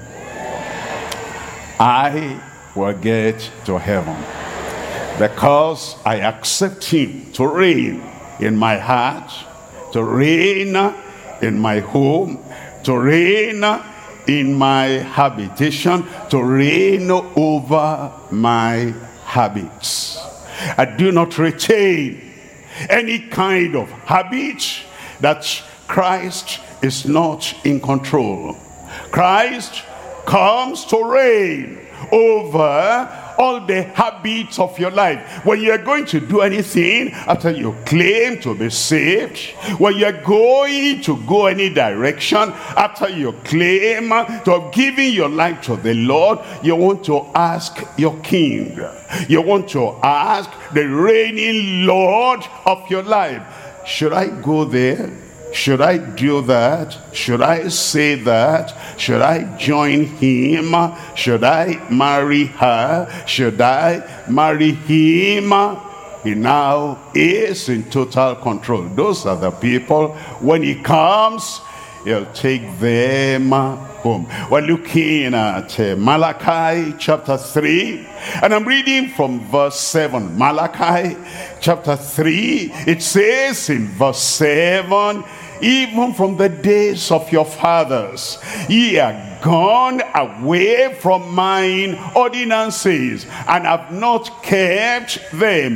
I will get to heaven because I accept him to reign in my heart, to reign in my home, to reign in my habitation, to reign over my habits. I do not retain any kind of habit that Christ is not in control. Christ comes to reign over all the habits of your life. When you're going to do anything after you claim to be saved, when you're going to go any direction after you claim to have given your life to the Lord, you want to ask your king. You want to ask the reigning Lord of your life, should I go there? Should I do that? Should I say that? Should I join him? Should I marry her? Should I marry him? He now is in total control. Those are the people, when he comes, he'll take them home. We're looking at Malachi chapter 3, and I'm reading from verse 7. Malachi chapter 3, it says in verse 7, even from the days of your fathers, ye are gone away from mine ordinances, and have not kept them.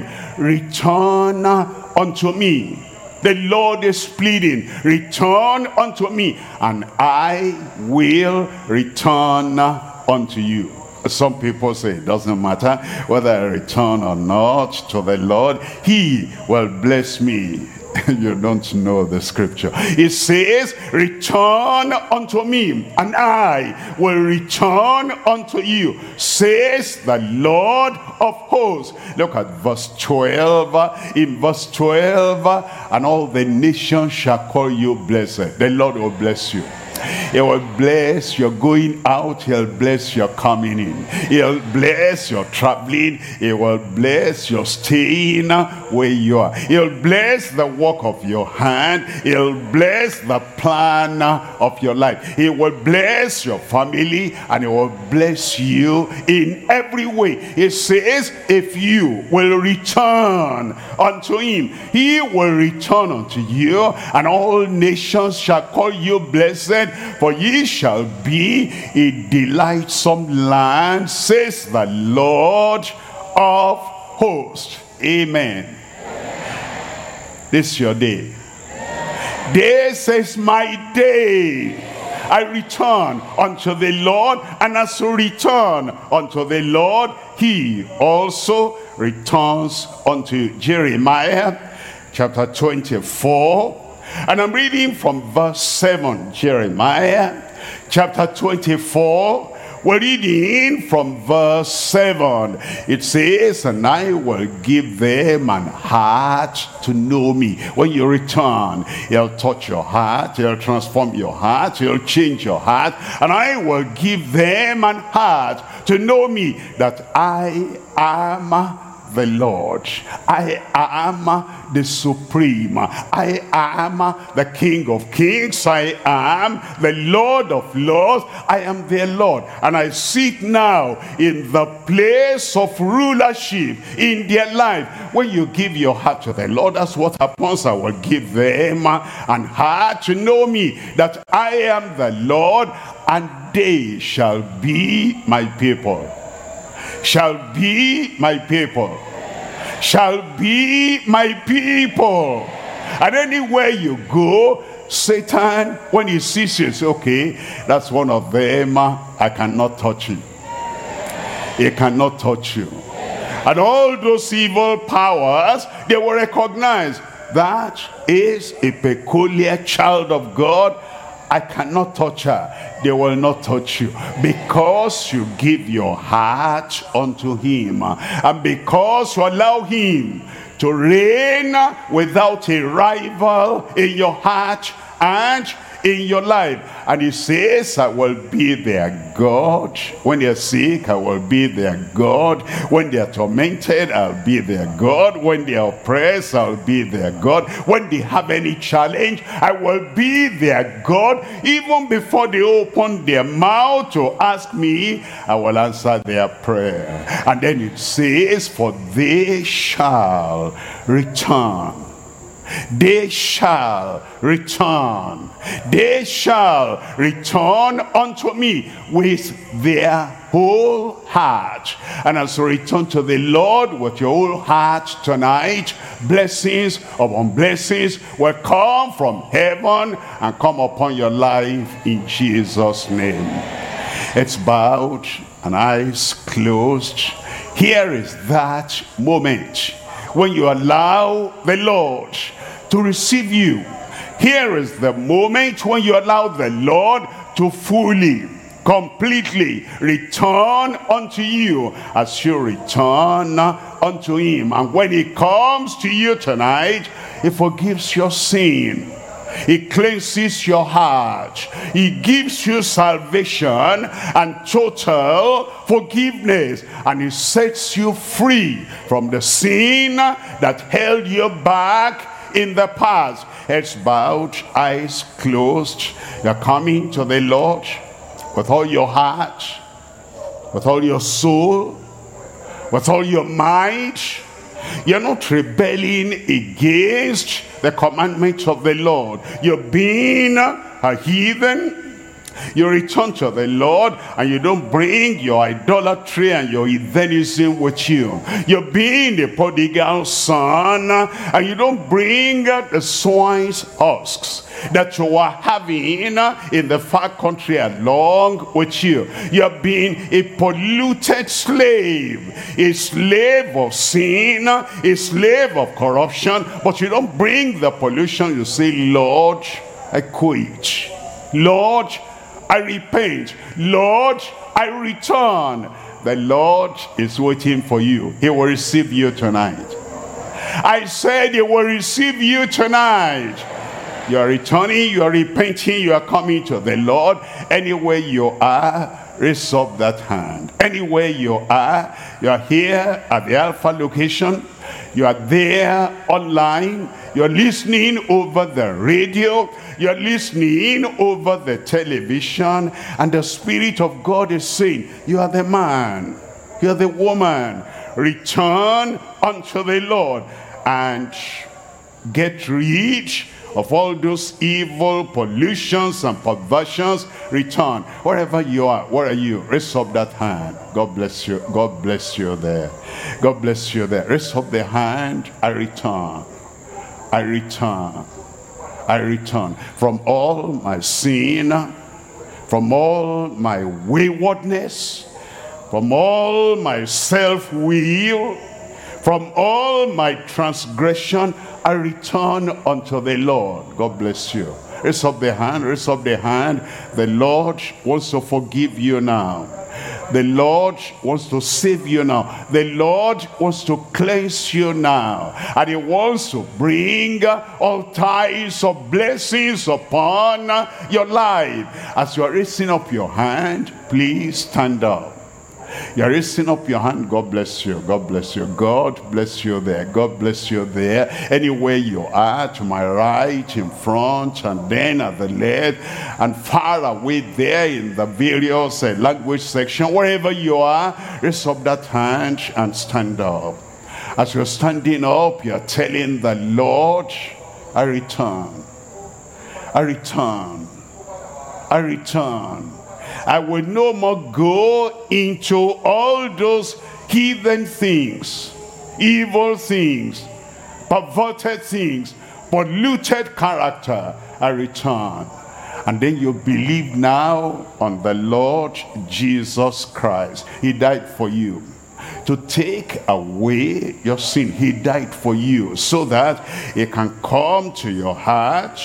Return unto me. The Lord is pleading, return unto me, and I will return unto you. Some people say it doesn't matter whether I return or not to the Lord, he will bless me. You don't know the scripture. It says, return unto me, and I will return unto you, says the Lord of hosts. Look at verse 12. In verse 12, and all the nations shall call you blessed. The Lord will bless you. He will bless your going out. He'll bless your coming in. He'll bless your traveling. He will bless your staying where you are. He'll bless the work of your hand. He'll bless the plan of your life. He will bless your family, and he will bless you in every way. He says, if you will return unto him, he will return unto you, and all nations shall call you blessed, for ye shall be a delightsome land, says the Lord of hosts. Amen. This is your day. This is my day. I return unto the Lord, and as to return unto the Lord, he also returns unto Jeremiah chapter 24. And I'm reading from verse 7, Jeremiah chapter 24. We're reading from verse 7. It says, and I will give them an heart to know me. When you return, he'll touch your heart, he'll transform your heart, he'll change your heart. And I will give them an heart to know me, that I am the Lord. I am the supreme. I am the King of kings. I am the Lord of lords. I am their Lord, and I sit now in the place of rulership in their life. When you give your heart to the Lord, that's what happens. I will give them an heart to know me, that I am the Lord, and they shall be my people. Shall be my people. Shall be my people. And anywhere you go, Satan, when he sees you, says, okay, that's one of them. I cannot touch you. He cannot touch you. And all those evil powers, they will recognize that is a peculiar child of God, I cannot touch her. They will not touch you, because you give your heart unto him, and because you allow him to reign without a rival in your heart and in your life. And he says, I will be their God. When they are sick, I will be their God. When they are tormented, I'll be their God. When they are oppressed, I'll be their God. When they have any challenge, I will be their God. Even before they open their mouth to ask me, I will answer their prayer. And then it says, for they shall return. They shall return. They shall return unto me with their whole heart. And as you return to the Lord with your whole heart tonight, blessings upon blessings will come from heaven and come upon your life in Jesus' name. It's bowed and eyes closed. Here is that moment when you allow the Lord to receive you. Here is the moment when you allow the Lord to fully, completely return unto you as you return unto him. And when he comes to you tonight, he forgives your sin. He cleanses your heart. He gives you salvation and total forgiveness. And he sets you free from the sin that held you back in the past. Heads bowed, eyes closed. You're coming to the Lord with all your heart, with all your soul, with all your mind. You're not rebelling against the commandments of the Lord. You're being a heathen. You return to the Lord and you don't bring your idolatry and your heathenism with you. You're being the prodigal son and you don't bring the swine's husks that you are having in the far country along with you. You're being a polluted slave, a slave of sin, a slave of corruption, but you don't bring the pollution. You say, Lord, I quit. Lord, I repent. Lord, I return. The Lord is waiting for you. He will receive you tonight. I said he will receive you tonight. You are returning, you are repenting, you are coming to the Lord. Anywhere you are, raise up that hand. Anywhere you are here at the Alpha location, you are there online, you're listening over the radio, you're listening over the television, and the Spirit of God is saying, you are the man, you are the woman, return unto the Lord and get rid of all those evil pollutions and perversions. Return. Wherever you are, where are you? Raise up that hand. God bless you. God bless you there. God bless you there. Raise up the hand. I return. I return. I return from all my sin, from all my waywardness, from all my self-will, from all my transgression. I return unto the Lord. God bless you. Raise up the hand, raise up the hand. The Lord wants to forgive you now. The Lord wants to save you now. The Lord wants to cleanse you now. And he wants to bring all ties of blessings upon your life. As you are raising up your hand, please stand up. You're raising up your hand. God bless you. God bless you. God bless you there. God bless you there. Anywhere you are, to my right, in front, and then at the left, and far away there in the various language section, wherever you are, raise up that hand and stand up. As you're standing up, you're telling the Lord, I return. I return. I return. I will no more go into all those heathen things, evil things, perverted things, polluted character. I return. And then you believe now on the Lord Jesus Christ. He died for you to take away your sin. He died for you so that it can come to your heart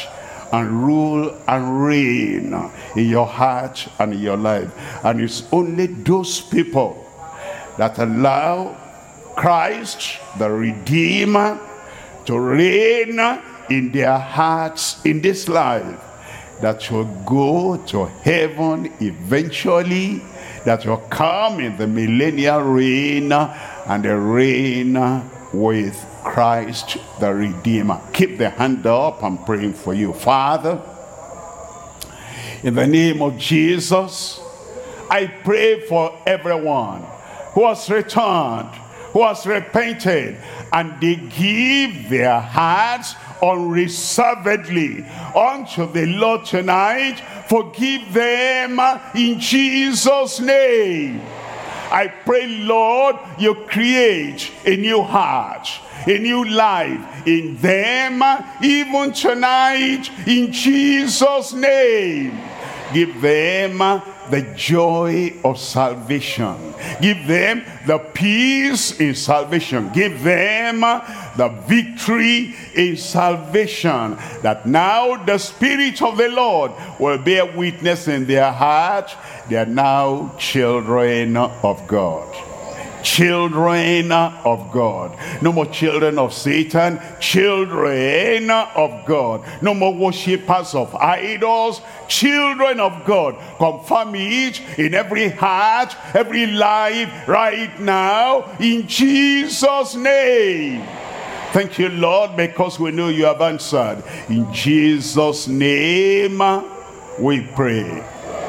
and rule and reign in your heart and in your life. And it's only those people that allow Christ, the Redeemer, to reign in their hearts in this life, that will go to heaven eventually, that will come in the millennial reign, and the reign with Christ the Redeemer. Keep the hand up. I'm praying for you. Father, in the name of Jesus, I pray for everyone who has returned, who has repented, and they give their hearts unreservedly unto the Lord tonight. Forgive them in Jesus' name. I pray, Lord, you create a new heart, a new life in them, even tonight, in Jesus' name. Give them the joy of salvation. Give them the peace in salvation. Give them the victory in salvation. That now the Spirit of the Lord will bear witness in their heart. They are now children of God. Children of God. No more children of Satan. Children of God. No more worshippers of idols. Children of God. Confirm it in every heart, every life right now, in Jesus' name. Thank you, Lord, because we know you have answered. In Jesus' name we pray.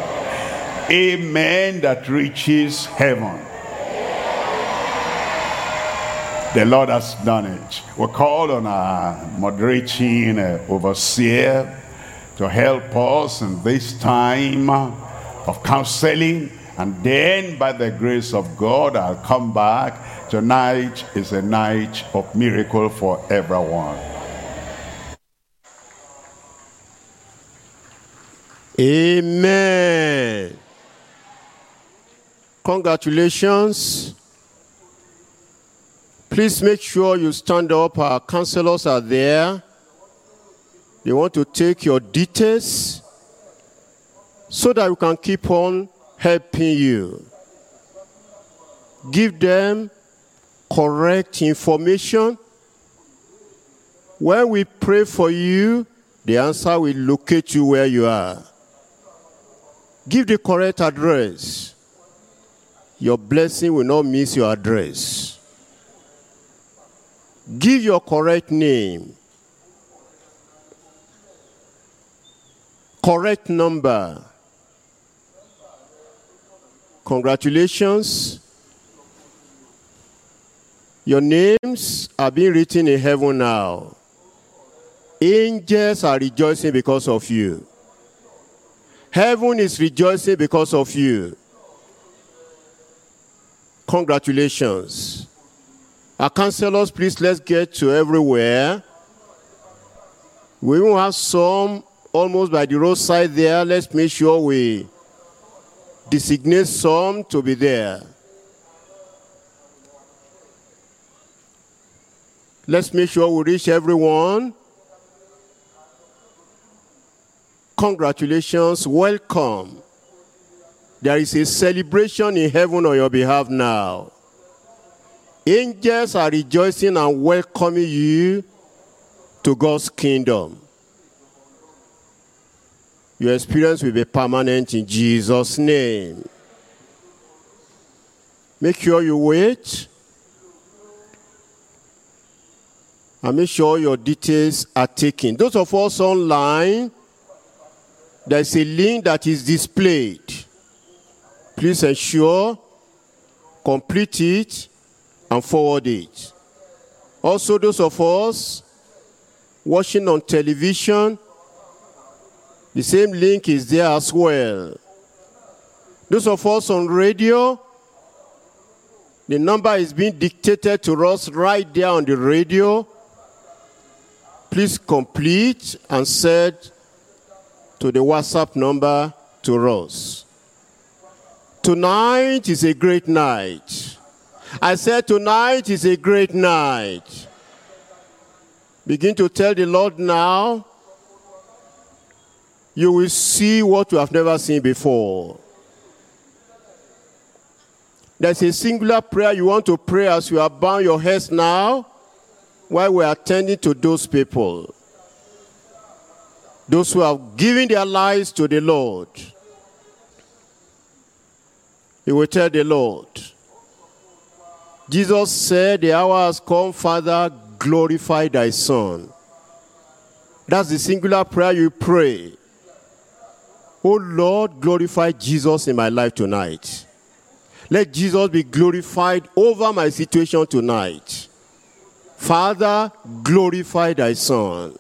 Amen. That reaches heaven. The Lord has done it. We call on our moderating overseer to help us in this time of counseling. And then, by the grace of God, I'll come back. Tonight is a night of miracle for everyone. Amen. Congratulations. Please make sure you stand up. Our counselors are there. They want to take your details so that we can keep on helping you. Give them correct information. When we pray for you, the answer will locate you where you are. Give the correct address. Your blessing will not miss your address. Give your correct name. Correct number. Congratulations. Your names are being written in heaven now. Angels are rejoicing because of you. Heaven is rejoicing because of you. Congratulations. Our counselors, please, let's get to everywhere. We will have some almost by the roadside there. Let's make sure we designate some to be there. Let's make sure we reach everyone. Congratulations, welcome. There is a celebration in heaven on your behalf now. Angels are rejoicing and welcoming you to God's kingdom. Your experience will be permanent in Jesus' name. Make sure you wait. And make sure your details are taken. Those of us online, there's a link that is displayed. Please ensure, complete it, and forward it. Also, those of us watching on television, the same link is there as well. Those of us on radio, the number is being dictated to us right there on the radio. Please complete and send to the WhatsApp number to us. Tonight is a great night. I said tonight is a great night. Begin to tell the Lord now, you will see what you have never seen before. There's a singular prayer you want to pray as you have bound your heads now while we are attending to those people. Those who have given their lives to the Lord. You will tell the Lord, Jesus said, the hour has come, Father, glorify thy Son. That's the singular prayer you pray. Oh Lord, glorify Jesus in my life tonight. Let Jesus be glorified over my situation tonight. Father, glorify thy Son.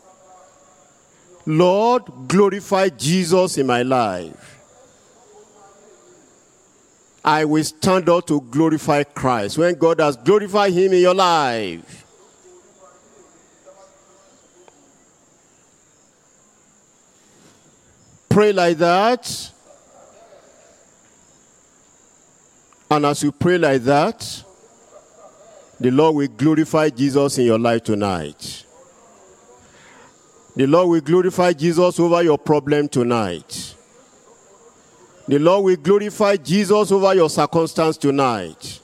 Lord, glorify Jesus in my life. I will stand up to glorify Christ when God has glorified him in your life. Pray like that. And as you pray like that, the Lord will glorify Jesus in your life tonight. The Lord will glorify Jesus over your problem tonight. The Lord will glorify Jesus over your circumstance tonight.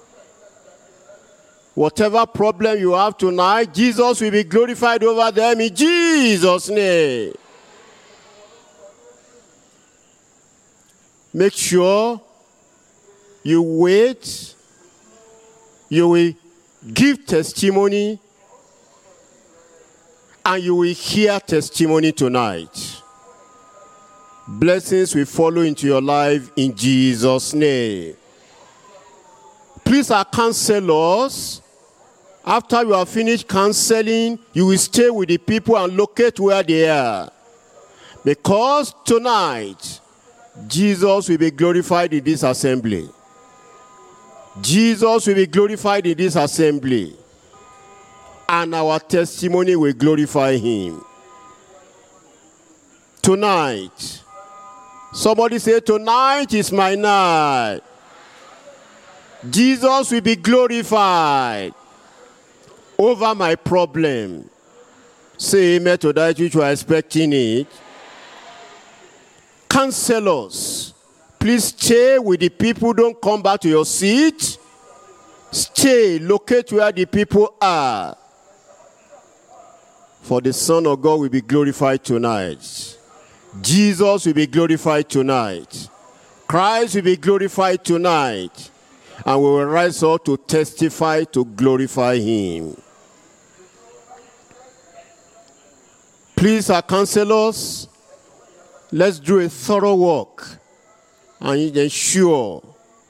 Whatever problem you have tonight, Jesus will be glorified over them in Jesus' name. Make sure you wait. You will give testimony. And you will hear testimony tonight. Blessings will follow into your life in Jesus' name. Please, our counselors, after you have finished counseling, you will stay with the people and locate where they are. Because tonight, Jesus will be glorified in this assembly. Jesus will be glorified in this assembly. And our testimony will glorify him. Tonight. Somebody say, tonight is my night. Jesus will be glorified over my problem. Say amen to that which you are expecting it. Counselors, please stay with the people. Don't come back to your seat. Stay, locate where the people are. For the Son of God will be glorified tonight. Jesus will be glorified tonight. Christ will be glorified tonight. And we will rise up to testify to glorify him. Please, our counselors, let's do a thorough work and ensure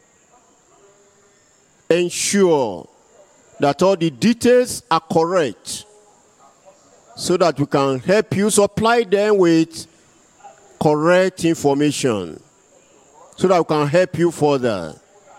that all the details are correct, so that we can help you supply them with correct information, so that we can help you further.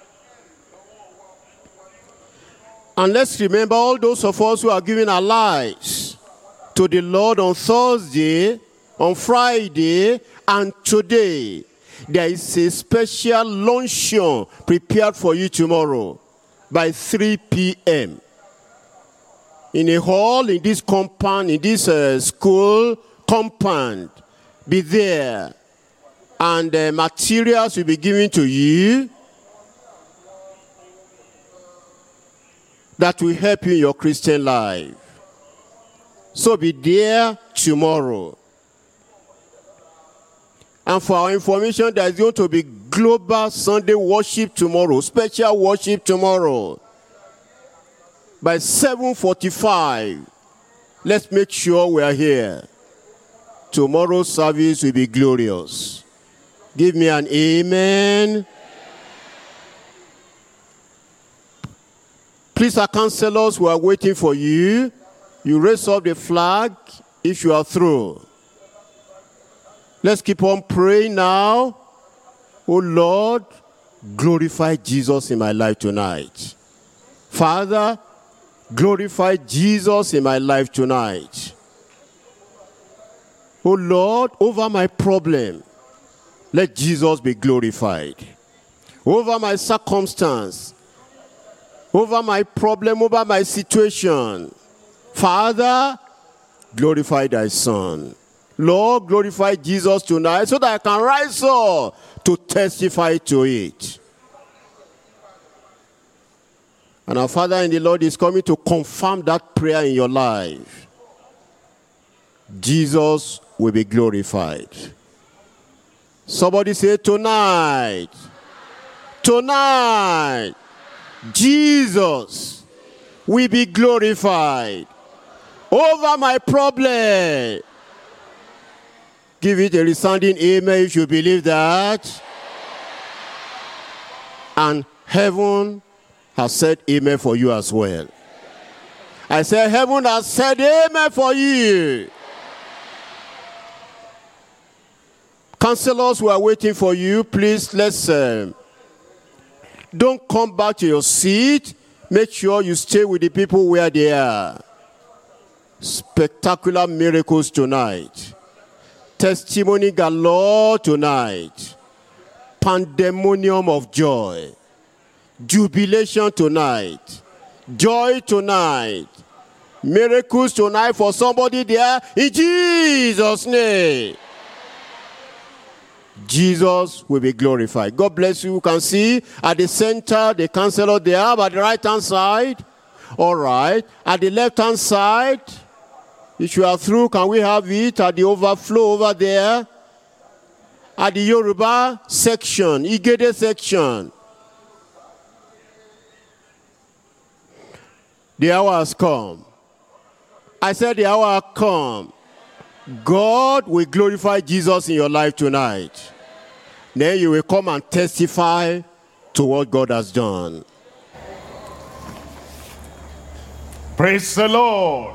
And let's remember all those of us who are giving our lives to the Lord on Thursday, on Friday, and today. There is a special luncheon prepared for you tomorrow by 3 p.m. in a hall, in this compound, in this school compound. Be there. And materials will be given to you that will help you in your Christian life. So be there tomorrow. And for our information, there is going to be global Sunday worship tomorrow, special worship tomorrow. By 7:45, let's make sure we are here. Tomorrow's service will be glorious. Give me an amen. Please, our counselors, we are waiting for you. You raise up the flag if you are through. Let's keep on praying now. Oh Lord, glorify Jesus in my life tonight. Father, glorify Jesus in my life tonight. Oh Lord, over my problem, let Jesus be glorified. Over my circumstance, over my problem, over my situation, Father, glorify thy Son. Lord, glorify Jesus tonight so that I can rise up to testify to it. And our Father in the Lord is coming to confirm that prayer in your life. Jesus will be glorified. Somebody say, tonight, tonight, Jesus will be glorified over my problem. Give it a resounding amen if you believe that. And heaven has said amen for you as well. I said heaven has said amen for you. Counselors who are waiting for you, please don't come back to your seat. Make sure you stay with the people where they are. Spectacular miracles tonight. Testimony galore tonight. Pandemonium of joy. Jubilation tonight. Joy tonight. Miracles tonight for somebody there in Jesus' name. Jesus will be glorified. God bless you. You can see at the center, the counselor they have at the right-hand side. All right. At the left-hand side, if you are through, can we have it at the overflow over there? At the Yoruba section, Igede section. The hour has come. I said the hour has come. God will glorify Jesus in your life tonight. Then you will come and testify to what God has done. Praise the Lord.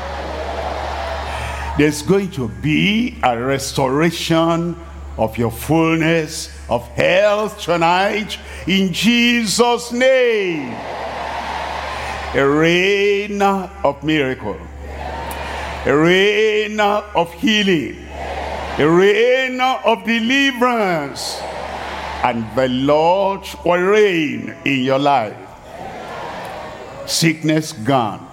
There's going to be a restoration of your fullness of health tonight in Jesus' name. A rain of miracle. A rain of healing, a rain of deliverance, and the Lord will reign in your life. Sickness gone,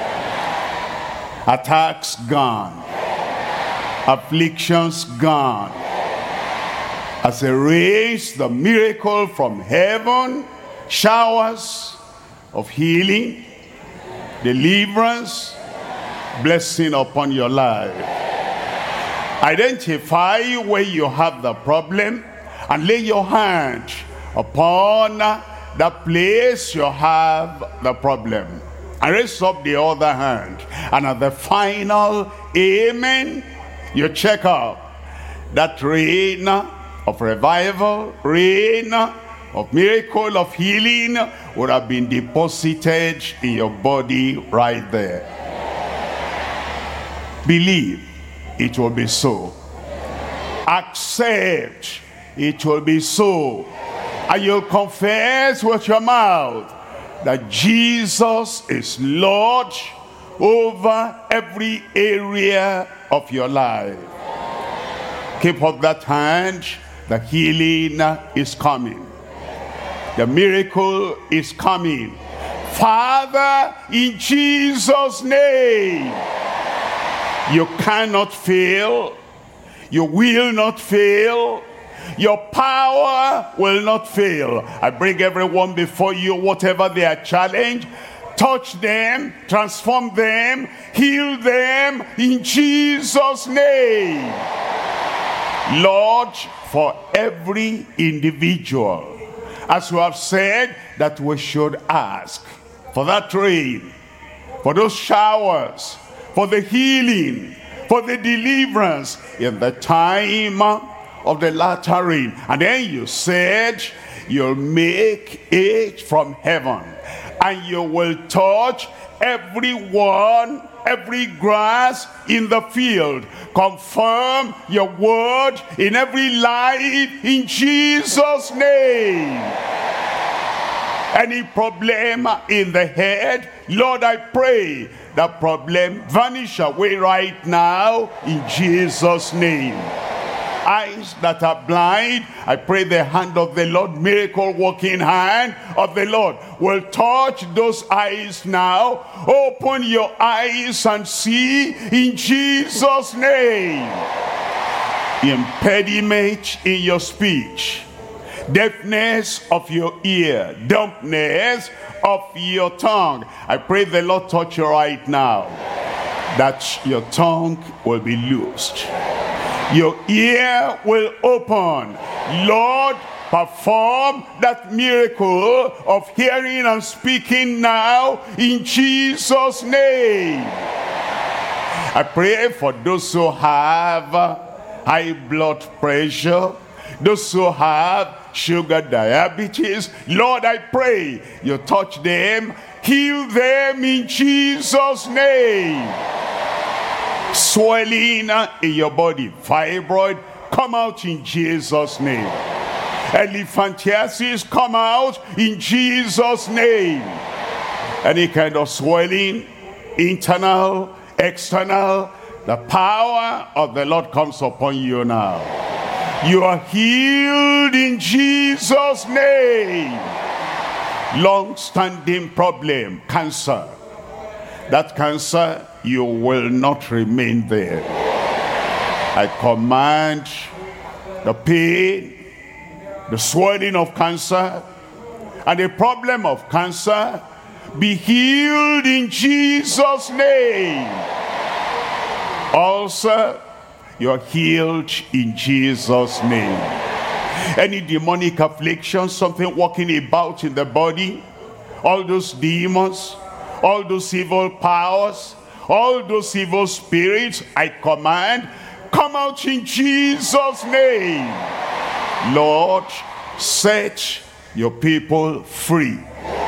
attacks gone, afflictions gone. As He rains the miracle from heaven, showers of healing, deliverance, blessing upon your life. Identify where you have the problem and lay your hand upon the place you have the problem. And raise up the other hand. And at the final amen, you check out that rain of revival, rain of miracle, of healing would have been deposited in your body right there. Believe, it will be so. Accept, it will be so. And you'll confess with your mouth that Jesus is Lord over every area of your life. Keep up that hand. The healing is coming. The miracle is coming. Father, in Jesus' name, you cannot fail. You will not fail. Your power will not fail. I bring everyone before you, whatever they are challenged. Touch them, transform them, heal them in Jesus' name. Lord, for every individual, as you have said that we should ask for that rain, for those showers, for the healing, for the deliverance in the time of the latter rain. And then you said you'll make it from heaven, and you will touch everyone, every grass in the field. Confirm your word in every life in Jesus' name. Any problem in the head, Lord, I pray that problem vanish away right now in Jesus' name. eyes that are blind, I pray the hand of the Lord, miracle working hand of the Lord, will touch those eyes now. Open your eyes and see in Jesus' name. Impediment in your speech, deafness of your ear, dumbness of your tongue, I pray the Lord touch you right now, that your tongue will be loosed, your ear will open. Lord, perform that miracle of hearing and speaking now in Jesus' name. I pray for those who have high blood pressure, those who have sugar diabetes. Lord, I pray you touch them, heal them in Jesus' name. Swelling in your body, fibroid, come out in Jesus' name. Elephantiasis, come out in Jesus' name. Any kind of swelling, internal, external, the power of the Lord comes upon you now. You are healed in Jesus' name. Long-standing problem, cancer. That cancer, you will not remain there. I command the pain, the swelling of cancer, and the problem of cancer be healed in Jesus' name. Also, you're healed in Jesus' name. Any demonic affliction, something walking about in the body, all those demons, all those evil powers, all those evil spirits, I command, come out in Jesus' name. Lord, set your people free.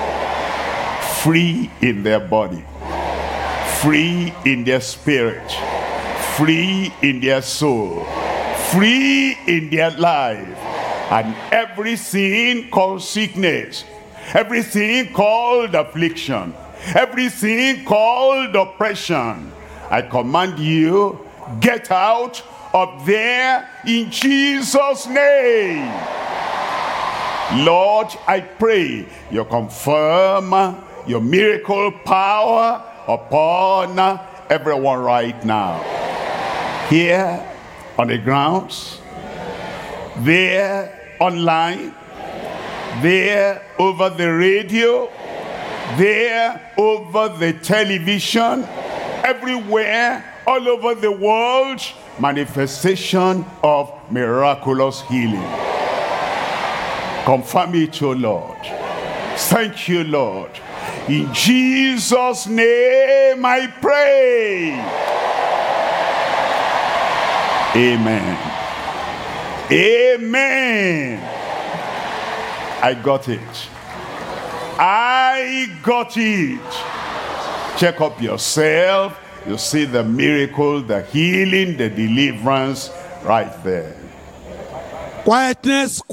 Free in their body, free in their spirit, free in their soul, free in their life. And everything called sickness, everything called affliction, everything called oppression, I command you, get out of there in Jesus' name. Lord, I pray you confirm your miracle power upon everyone right now. Here on the grounds, there online, there over the radio, there over the television, everywhere, all over the world, manifestation of miraculous healing. Confirm it, O Lord. Thank you, Lord. In Jesus' name I pray. Amen. Amen. I got it. I got it. Check up yourself. You see the miracle, the healing, the deliverance right there. Quietness.